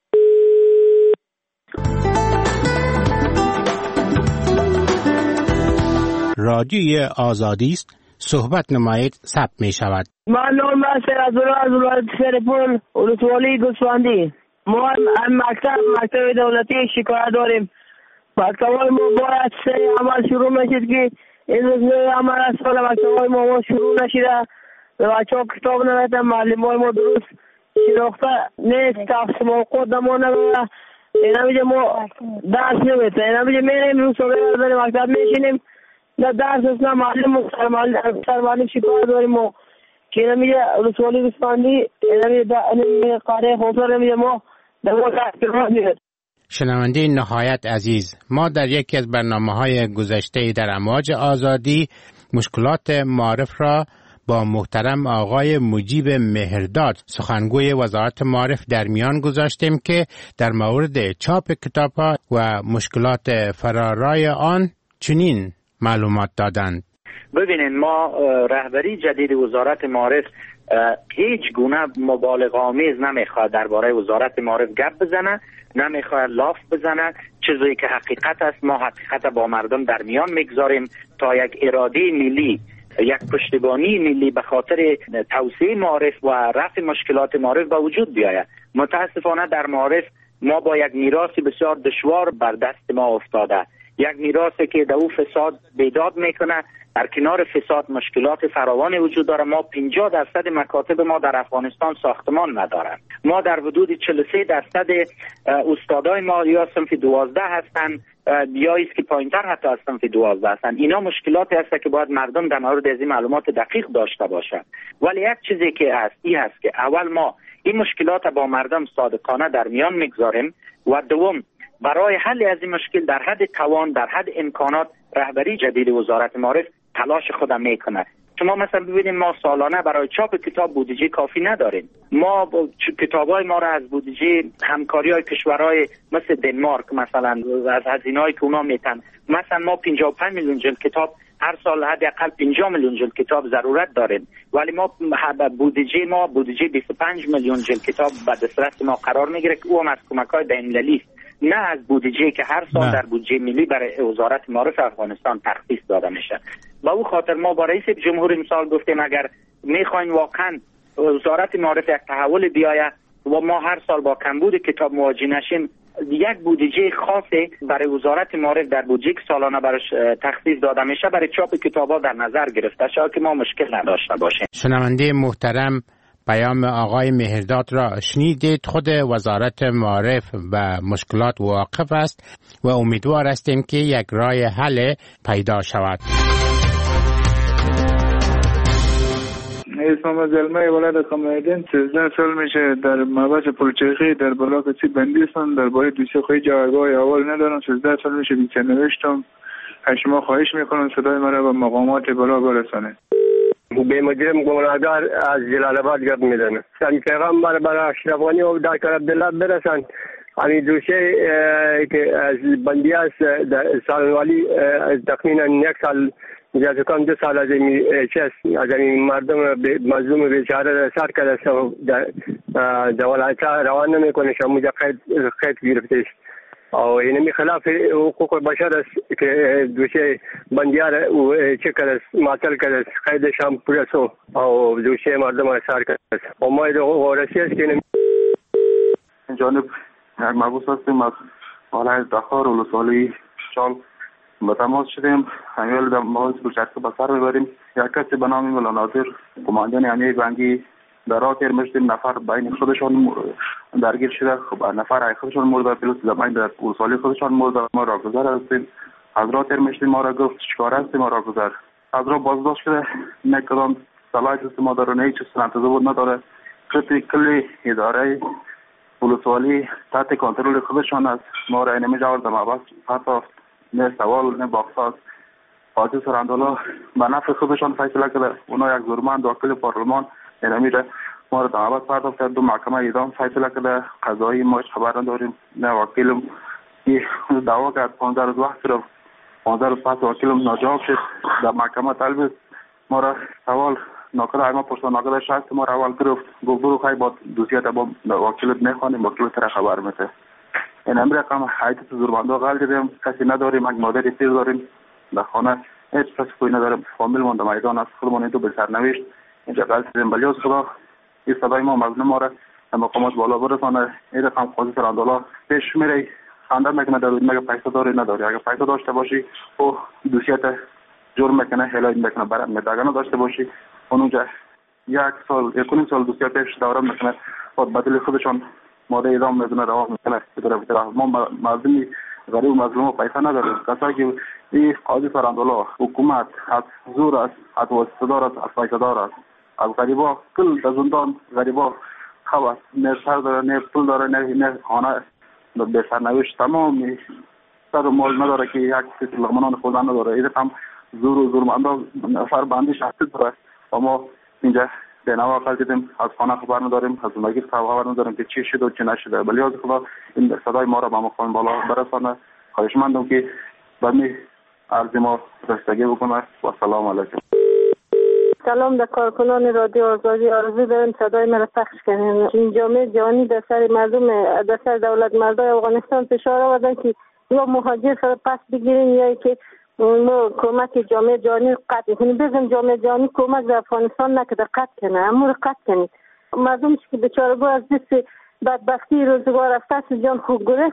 Speaker 21: رادیوی آزادی است، صحبت نمایید، ثبت می شود.
Speaker 13: من نام ناصر از ولایت سرپل ولسوالی گوسفندی. ما هم مکتب مکتب دولتی شکایت داریم. مکتب‌های ما باید سه عمل شروع نشد که این روز عمل از سال مکتب‌های ما شروع نشده. بچه‌ها کتاب نمیدن، معلم‌های ما درست شناخته نیست، تقسیم اوقات ما نداره. اینا میگه ما درس نمیده، اینا میگه میریم روز صبح در مکتب میشینیم نه درس است نه معلم سر معلم شکایت داریم ما که اینا میگه رسوالی گوسفندی اینا میگه قاره خوفر میگه ما در ما درس میده.
Speaker 21: شنونده نهایت عزیز، ما در یکی از برنامه‌های گذشته در امواج آزادی مشکلات معارف را با محترم آقای مجیب مهرداد سخنگوی وزارت معارف در میان گذاشتیم که در مورد چاپ کتاب‌ها و مشکلات فرارای آن چنین معلومات دادند.
Speaker 22: ببینید ما رهبری جدید وزارت معارف هیچ گونه مبالغه آمیز نمیخواد درباره وزارت معارف گپ بزنه، نمیخواد لاف بزنه. چیزی که حقیقت است ما حقیقت با مردم در میان میگذاریم تا یک اراده ملی، یک پشتیبانی ملی به خاطر توسعه معارف و رفع مشکلات معارف به وجود بیاید. متاسفانه در معارف ما با یک میراث بسیار دشوار بر دست ما افتاده. یک میراثی که در او فساد بیداد میکنه. در کنار فساد مشکلات فراوانی وجود داره. ما پنجاه درصد مکاتب ما در افغانستان ساختمان ندارن. ما در حدود چهل و سه درصد استادای ما یا صنف دوازده هستن یا است که پایینتر حتی از صنف دوازده هستن. اینا مشکلاتی هست که باید مردم در مورد از این معلومات دقیق داشته باشند. ولی یک چیزی که هست این هست که اول ما این مشکلات با مردم صادقانه در میان میگذاریم و دوم برای حل از این مشکل در حد توان در حد امکانات رهبری جدید وزارت معارف تلاش خودم میکنه. شما مثلا ببینید ما سالانه برای چاپ کتاب بودجه کافی نداریم. ما کتابای ما را از بودجه همکاری های کشورهای مثل دنمارک مثلا از هزینه‌ای که اونا میتن مثلا ما پنجاه و پنج میلیون جلد کتاب هر سال حداقل پنجاه میلیون جلد کتاب ضرورت داریم، ولی ما بودجه ما بودجه بیست و پنج میلیون جلد کتاب به دسترس ما قرار میگیره که او هم از کمک‌های بین‌المللی است، نه از بودجه که هر سال در بودجه ملی برای وزارت معارف افغانستان تخصیص داده میشه. با او خاطر ما با رئیس جمهور امسال گفتیم اگر میخواین واقعا وزارت معارف یک تحول بیاید و ما هر سال با کمبود کتاب مواجه نشیم، یک بودجه خاصی برای وزارت معارف در بودجه که سالانه برش تخصیص داده میشه برای چاپ کتابا در نظر گرفته شد که ما مشکل نداشته باشیم.
Speaker 21: شنونده محترم پیام آقای مهرداد را شنیدید. خود وزارت معارف و مشکلات واقف است و امیدوار هستیم که یک راه حل پیدا شود.
Speaker 5: اسمم زلمه ولد قمردین سیزده سال میشه در مبحث پلچرخی در بلاک سی بندی هستم. درباره دوسیه خواهی جوابگاه اول ندارم. سیزده سال میشه بیشتر نوشتم. شما خواهش میکنم صدای مرا به مقامات بالا برسانید.
Speaker 7: به مجرم گناهکار از جلال آباد گپ میزنه. سن پیغام بر بر اشرفانی و دکتر عبدالله برسن. همین دوسیه که از بندی است سالوالی تقریبا یک سال جزا کم دو سال از این چیز از این مردم مظلوم بیچاره سر کرده در ولایت روان نمیکنه. شما قید قید گرفته است و اینمی خلاف حقوق بشر است که دوسیه بندیار چه کرده معطل کرده قیدش هم پرسو و دوسیه مردم را سر کرده و ما غورسی است که
Speaker 5: جانب یک مبوس هستیم از والای دخار و لسالی شال به تماس شدیم. همیل در مباحث پلچرخی به سر ببریم. یک کسی به نام مولا ناظر کماندان امنیه بنگی در راه تیر میشدیم. نفر بین خودشان درگیر شده. خب نفر خودشان مرده، پیلوت زمین در لسالی خودشان مرده. ما را گذر هستیم. از راه تیر میشدیم. ما را گفت چیکار هستیم؟ ما را گذر از راه بازداشت شده. نه کدام صلاحیت است ما داره، نه چیز تضاد نداره. کلی کلی اداره ولسوالی تحت کنترل خودشان است. ما را نمیشه آورد مباحث حتی نه سوال نه باقصاست. حاجی سراندولا به نفع خودشان فیصله کرده. اونا یک زورمند وکیل پارلمان نمیره ما را در مباحث پرداخت کرد. دو محکمه اعدام فیصله کرده. قضایی ما خبر نداریم. نه وکیلم که دعوا کرد پانزده روز وقت رو پانزده روز پس وکیلم ناجواب شد. در محکمه طلب ما را سوال ناکر ایما پرسان ناکر شخص ما را اول گرفت. گفت برو خواهی با دوسیت با وکیلت میخوانیم. وکیلت را خبر میده. این امر رقم حیثیت زورمندا غل دیدیم. کسی نداریم. یک مادر پیر داریم در خانه. هیچ کسی کوئی نداریم. فامیل من در میدان است. خودمون این تو به سرنوشت اینجا غل دیدیم. بلیاز خدا این صدای ما مظلوم ما را مقامات بالا برسانه. این رقم قاضی سراندولا پیش میره خنده میکنه در مگه پیسه داری نداری. اگه پیسه داشته باشی او دوسیت جرم میکنه هلای میکنه برات میداغنا داشته باشی اونجا یک سال یک سال دوسیتش دوره میکنه و بدل خودشان ماده اعدام میزنه راه میکنه. بدر ما مردمی غریب مظلوم پیسه نداره. کسایی که این قاضی سراندولا حکومت از زور است، از واسطه‌دار است، از پیسه‌دار است. از غریبا کل در زندان غریبا خواست نه سر داره نه پول داره نه نه خانه به سرنوشت تمام سر و مال نداره که یک کسی لغمانان خودن نداره. این هم زور و زورمندا نفر بندی شخصی داره و ما اینجا به نوع اقل دیدیم. از خانه خبر نداریم، از زندگی خبر نداریم که چی شده و چی نشده. ولی از خدا این صدای ما را به مقام بالا برسانه. خواهشمندم که به می عرض ما رسیدگی بکنه. و سلام علیکم.
Speaker 23: سلام در کارکنان رادیو آزادی. آرزو دارم صدای مرا پخش کنین. این جامعه جهانی در سر مردم در سر دولت مردای افغانستان فشار آوردن که یا مهاجر سر پس بگیرین یا که ما کمک جامعه جهانی قطع کنیم. بزن جامعه جهانی کمک در افغانستان نکرده قطع کنه. امور قطع کنید. مردم که بیچارگاه از دست بدبختی روزگار از پس جان خوب گرفت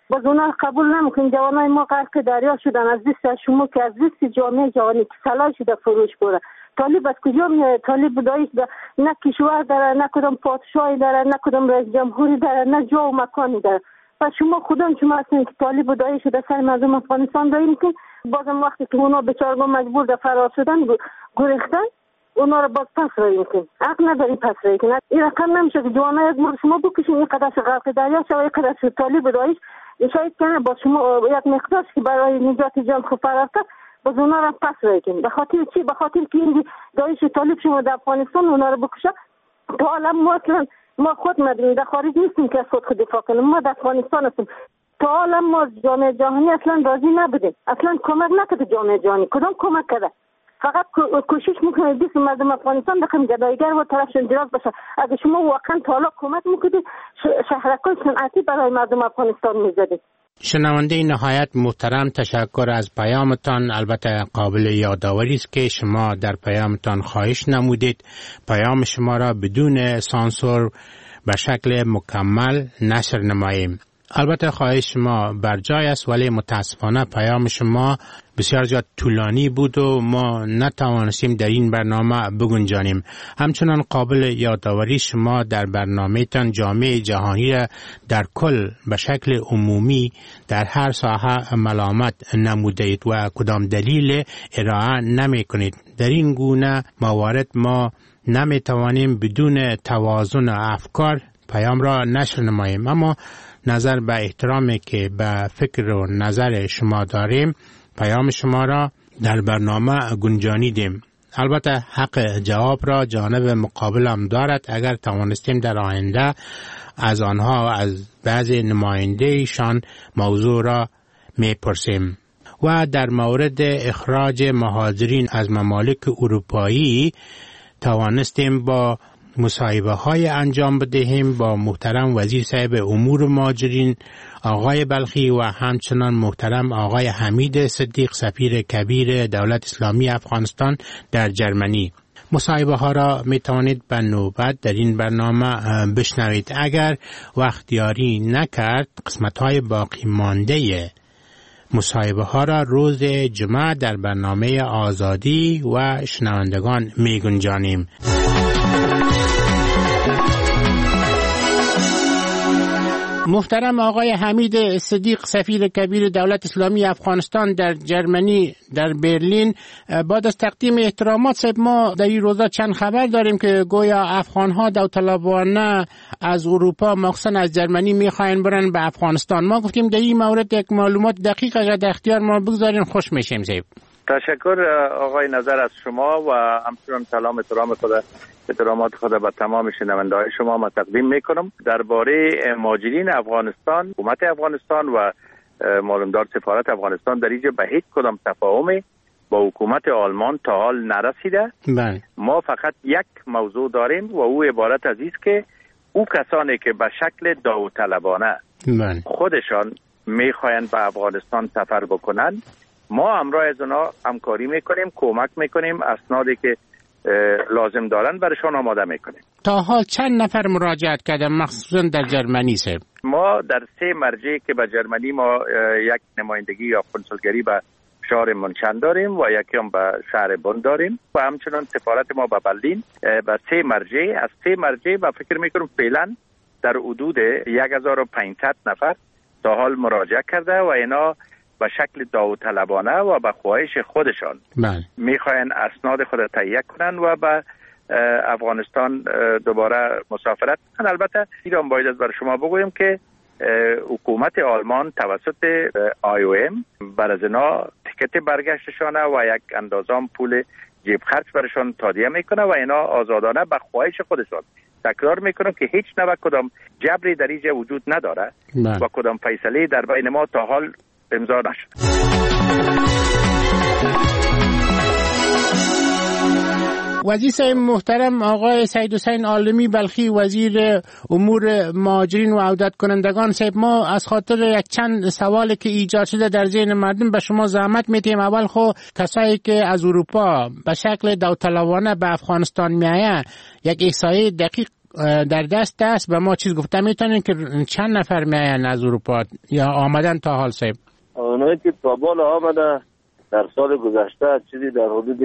Speaker 23: باز اونا قبول نمیکنن. جوانای ما غرق دریا شدن از دست شما که از دست جامعه جهانی که سلاح شده فروش بره. طالب از کجا میاد؟ طالب دایش ده نه کشور داره، نه کدام پادشاهی داره، نه کدام رئیس جمهوری داره، نه جا و مکانی داره. پس شما خودم شما هستین که طالب دایش ده سر مردم افغانستان دارین که بازم وقتی که اونا بیچارگاه مجبور ده فرار شدن گریختن اونا رو باز پس رایی میکنن. حق نداری پس رایی کنن. این رقم نمیشه که جوانای از مورد شما بکشین این قدر غرق دریا شوه، این قدر طالب دایش شاید کنه با شما یک مقدار که برای نجات جان خود فرار کرد باز اونا رو پس رایی کنن. به خاطر چی؟ به خاطر که این دایش طالب شما در افغانستان اونا رو بکشه. تا حالا ما اصلا ما خود مدنی در خارج نیستیم که از خود خود دفاع کنیم، ما در افغانستان هستیم. تا حالا ما جامعه جهانی اصلا راضی نبودیم، اصلا کمک نکرده جامعه جهانی. کدام کمک کرده؟ فقط کوشش میکنه دیس مردم افغانستان بخیم گدایگر و طرفشون دراز بشه. اگه شما واقعا تا حالا کمک میکنید شهرکای صنعتی برای مردم افغانستان میزدید.
Speaker 21: شنونده نهایت محترم، تشکر از پیامتان. البته قابل یادآوری است که شما در پیامتان خواهش نمودید پیام شما را بدون سانسور به شکل مکمل نشر نماییم. البته خواهش شما بر جای است، ولی متاسفانه پیام شما بسیار زیاد طولانی بود و ما نتوانستیم در این برنامه بگنجانیم. همچنان قابل یادآوری شما در برنامه تان جامعه جهانی را در کل به شکل عمومی در هر ساحه ملامت نموده اید و کدام دلیل ارائه نمی کنید. در این گونه موارد ما نمی توانیم بدون توازن افکار پیام را نشر نماییم. اما نظر به احترامی که به فکر و نظر شما داریم پیام شما را در برنامه گنجانیدیم. البته حق جواب را جانب مقابل هم دارد اگر توانستیم در آینده از آنها از بعضی نماینده‌شان موضوع را میپرسیم. و در مورد اخراج مهاجرین از ممالک اروپایی توانستیم با مصاحبه های انجام بدهیم با محترم وزیر صاحب امور مهاجرین آقای بلخی و همچنان محترم آقای حمید صدیق سفیر کبیر دولت اسلامی افغانستان در جرمنی. مصاحبه ها را می توانید به نوبت در این برنامه بشنوید. اگر وقت یاری نکرد قسمت های باقی مانده مصاحبه ها را روز جمعه در برنامه آزادی و شنوندگان می گنجانیم. محترم آقای حمید صدیق سفیر کبیر دولت اسلامی افغانستان در جرمنی در برلین، بعد از تقدیم احترامات صاحب ما در این روزا چند خبر داریم که گویا افغان‌ها داوطلبانه از اروپا مخصوصا از جرمنی میخواین برن به افغانستان. ما گفتیم در این مورد یک معلومات دقیق اگر در اختیار ما بگذارین خوش میشیم صاحب.
Speaker 22: تشکر آقای نظر از شما و همچنان سلام احترام خود احترامات خود به تمام شنونده‌های شما ما تقدیم میکنم. درباره مهاجرین افغانستان، حکومت افغانستان و معلومدار سفارت افغانستان در اینجا به هیچ کدام تفاهمی با حکومت آلمان تا حال نرسیده.
Speaker 21: بله.
Speaker 22: ما فقط یک موضوع داریم و او عبارت از است که او کسانی که به شکل داوطلبانه
Speaker 21: بله.
Speaker 22: خودشان میخواین به افغانستان سفر بکنن، ما همراه از اونا همکاری میکنیم، کمک میکنیم، اسنادی که لازم دارن برشان آماده میکنیم.
Speaker 21: تا حال چند نفر مراجعت کردن مخصوصا در جرمنی صاحب؟
Speaker 22: ما در سه مرجع که به جرمنی ما یک نمایندگی یا کنسولگری به شهر منشن داریم و یکی هم به شهر بن داریم و همچنان سفارت ما به برلین. به سه مرجع از سه مرجع با فکر میکنم فعلا در حدود یک هزار و پانصد نفر تا حال مراجعه کرده و اینا به شکل داوطلبانه و به خواهش خودشان
Speaker 21: بله.
Speaker 22: میخواین اسناد خود تهیه کنن و به افغانستان دوباره مسافرت کنن. البته ایران باید از بر شما بگویم که حکومت آلمان توسط آی او ام بر از اینا تیکت برگشتشانه و یک اندازه پول جیب خرج برشان تادیه میکنه و اینا آزادانه به خواهش خودشان. تکرار میکنم که هیچ نوع کدام جبری در اینجا وجود نداره
Speaker 21: بله.
Speaker 22: و کدام فیصله در بین ما تا حال امضا نشد.
Speaker 21: وزیر صاحب محترم آقای سید حسین عالمی بلخی وزیر امور مهاجرین و عودت کنندگان صاحب، ما از خاطر یک چند سوالی که ایجاد شده در ذهن مردم به شما زحمت میدیم. اول خو کسایی که از اروپا به شکل داوطلبانه به افغانستان میآیند یک احصایه دقیق در دست دست به ما چیز گفته میتونین که چند نفر میاین از اروپا یا آمدن تا حال صاحب؟
Speaker 4: اونایی که تا بالا آمده در سال گذشته چیزی در حدود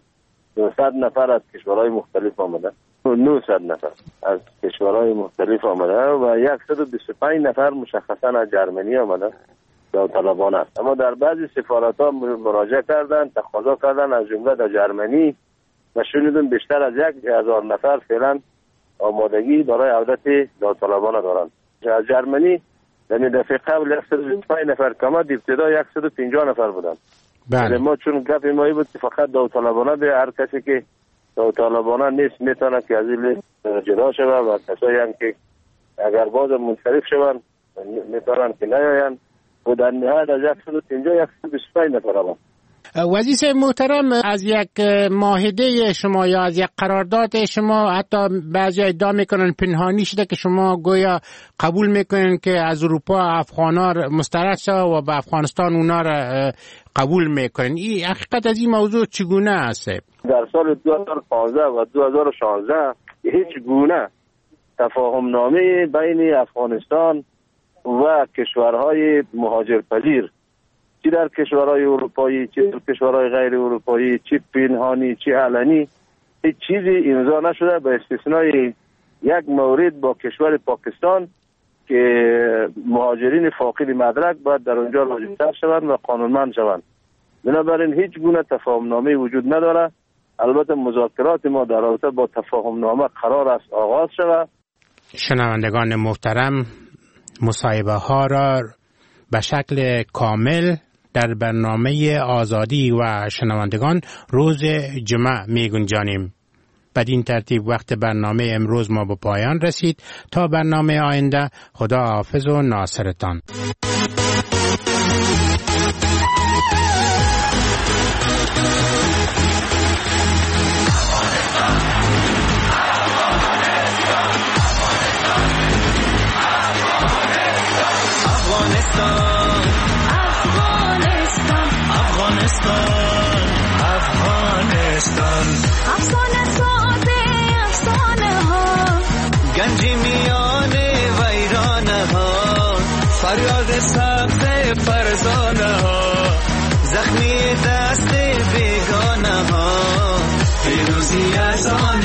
Speaker 4: نهصد نفر از کشورهای مختلف آمده، نهصد نفر از کشورهای مختلف آمده و صد و بیست و پنج نفر مشخصا از جرمنی آمده داوطلبان است. اما در بعضی سفارت‌ها مراجعه کردن، تقاضا کردن از جمله در جرمنی و شنیدم بیشتر از یک هزار نفر فعلا آمادگی برای عودت داوطلبان دارند. از جرمنی در دفعه قبل صد و بیست و پنج نفر کماد، ابتدا صد و پنجاه نفر بودند. بله. ما چون گپ ما بود که فقط داوطلبانه به هر کسی که داوطلبانه نیست میتونه که از این لیست جدا شود و کسایی هم که اگر باز منصرف شوند میتونن که نیاین و در نهایت از صد و پنجاه صد و بیست و پنج نفر آمد.
Speaker 21: وزیر محترم، از یک معاهده شما یا از یک قرارداد شما حتی بعضی ادعا میکنن پنهانی شده که شما گویا قبول میکنن که از اروپا افغانا مسترد شد و به افغانستان اونا را قبول میکنن. این حقیقت از این موضوع چگونه است؟
Speaker 4: در سال دو هزار و پانزده و دو هزار و شانزده هیچ گونه تفاهم نامه بین افغانستان و کشورهای مهاجرپذیر، چی در کشورهای اروپایی چی در کشورهای غیر اروپایی، چی پنهانی چی علنی، هیچ چیزی امضا نشده به استثنای یک مورد با کشور پاکستان که مهاجرین فاقد مدرک باید در اونجا راجع‌تر شوند و قانونمند شوند. بنابراین هیچ گونه تفاهم نامه وجود نداره. البته مذاکرات ما در رابطه با تفاهم نامه قرار است آغاز شود.
Speaker 21: شنوندگان محترم، مصاحبه ها را به شکل کامل در برنامه آزادی و شنوندگان روز جمعه می گنجانیم. بدین ترتیب وقت برنامه امروز ما به پایان رسید. تا برنامه آینده، خدا حافظ و ناصرتان.
Speaker 8: افسانه ساده افسانه ها، گنجی میان ویرانه ها، فریاد سبز فرزانه ها، زخمی دست بیگانه ها، پیروزی از آن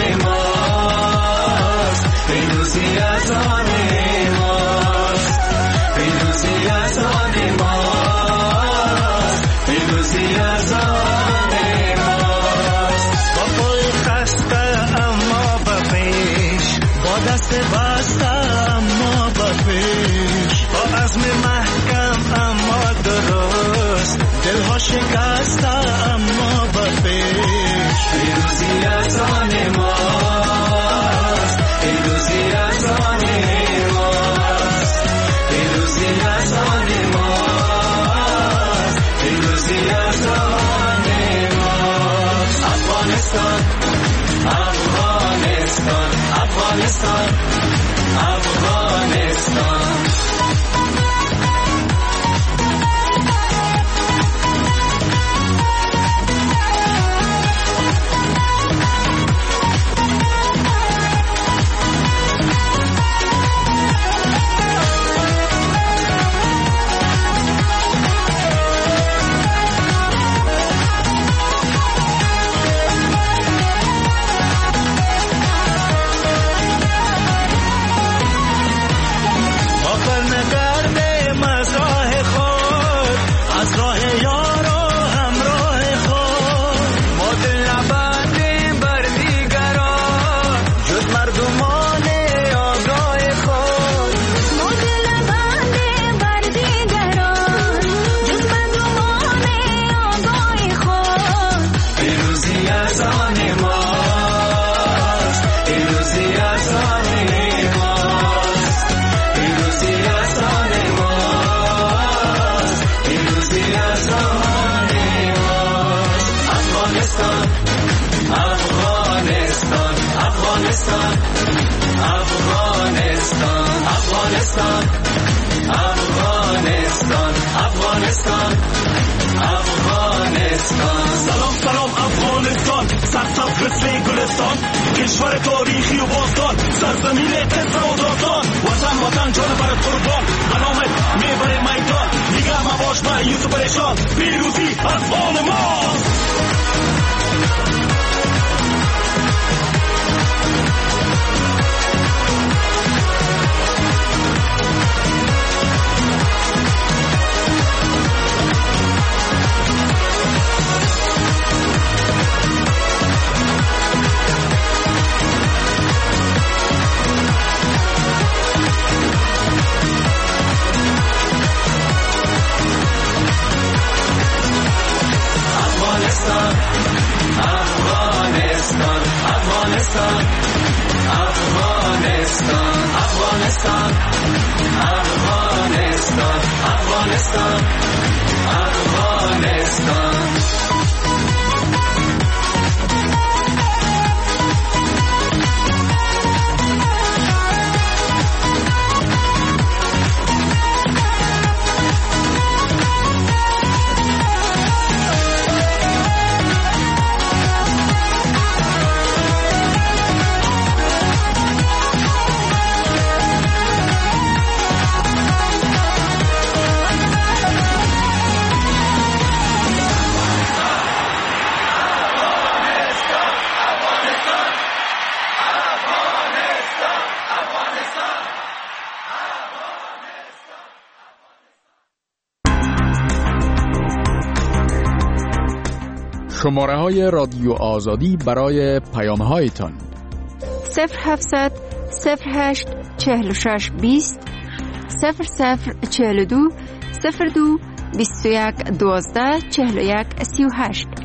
Speaker 8: ماست، پیروزی از آن ماست، پیروزی از آن ماست، پیروزی از آن دست بسته اما با پیش، با عزم محکم اما درست، دلها شکسته اما با پیش، پیروزی از آن ماست، پیروزی از آن ماست، پیروزی از آن ماست، پیروزی از آن ماست. افغانستان افغانستان افغانستان افغانستان Afghanistan, Afghanistan, Afghanistan. Salam, salam, Afghanistan. سبز گلستان، کشور تاریخی و باستان، سرزمین قصه و داستان. وطن وطن جان برات قربان، علامت میبره میدان. دیگه مباش مایوس و پریشان، پیروزی از آن ماست. Afghanistan, Afghanistan, Afghanistan, Afghanistan, Afghanistan, Afghanistan, Afghanistan.
Speaker 6: شماره های رادیو آزادی برای پیام هایتان
Speaker 9: صفر هفتصد صفر هشت چهل و شش بیست صفر صفر چهل و دو صفر دو بیست و یک دوازده چهل و یک سی و هشت.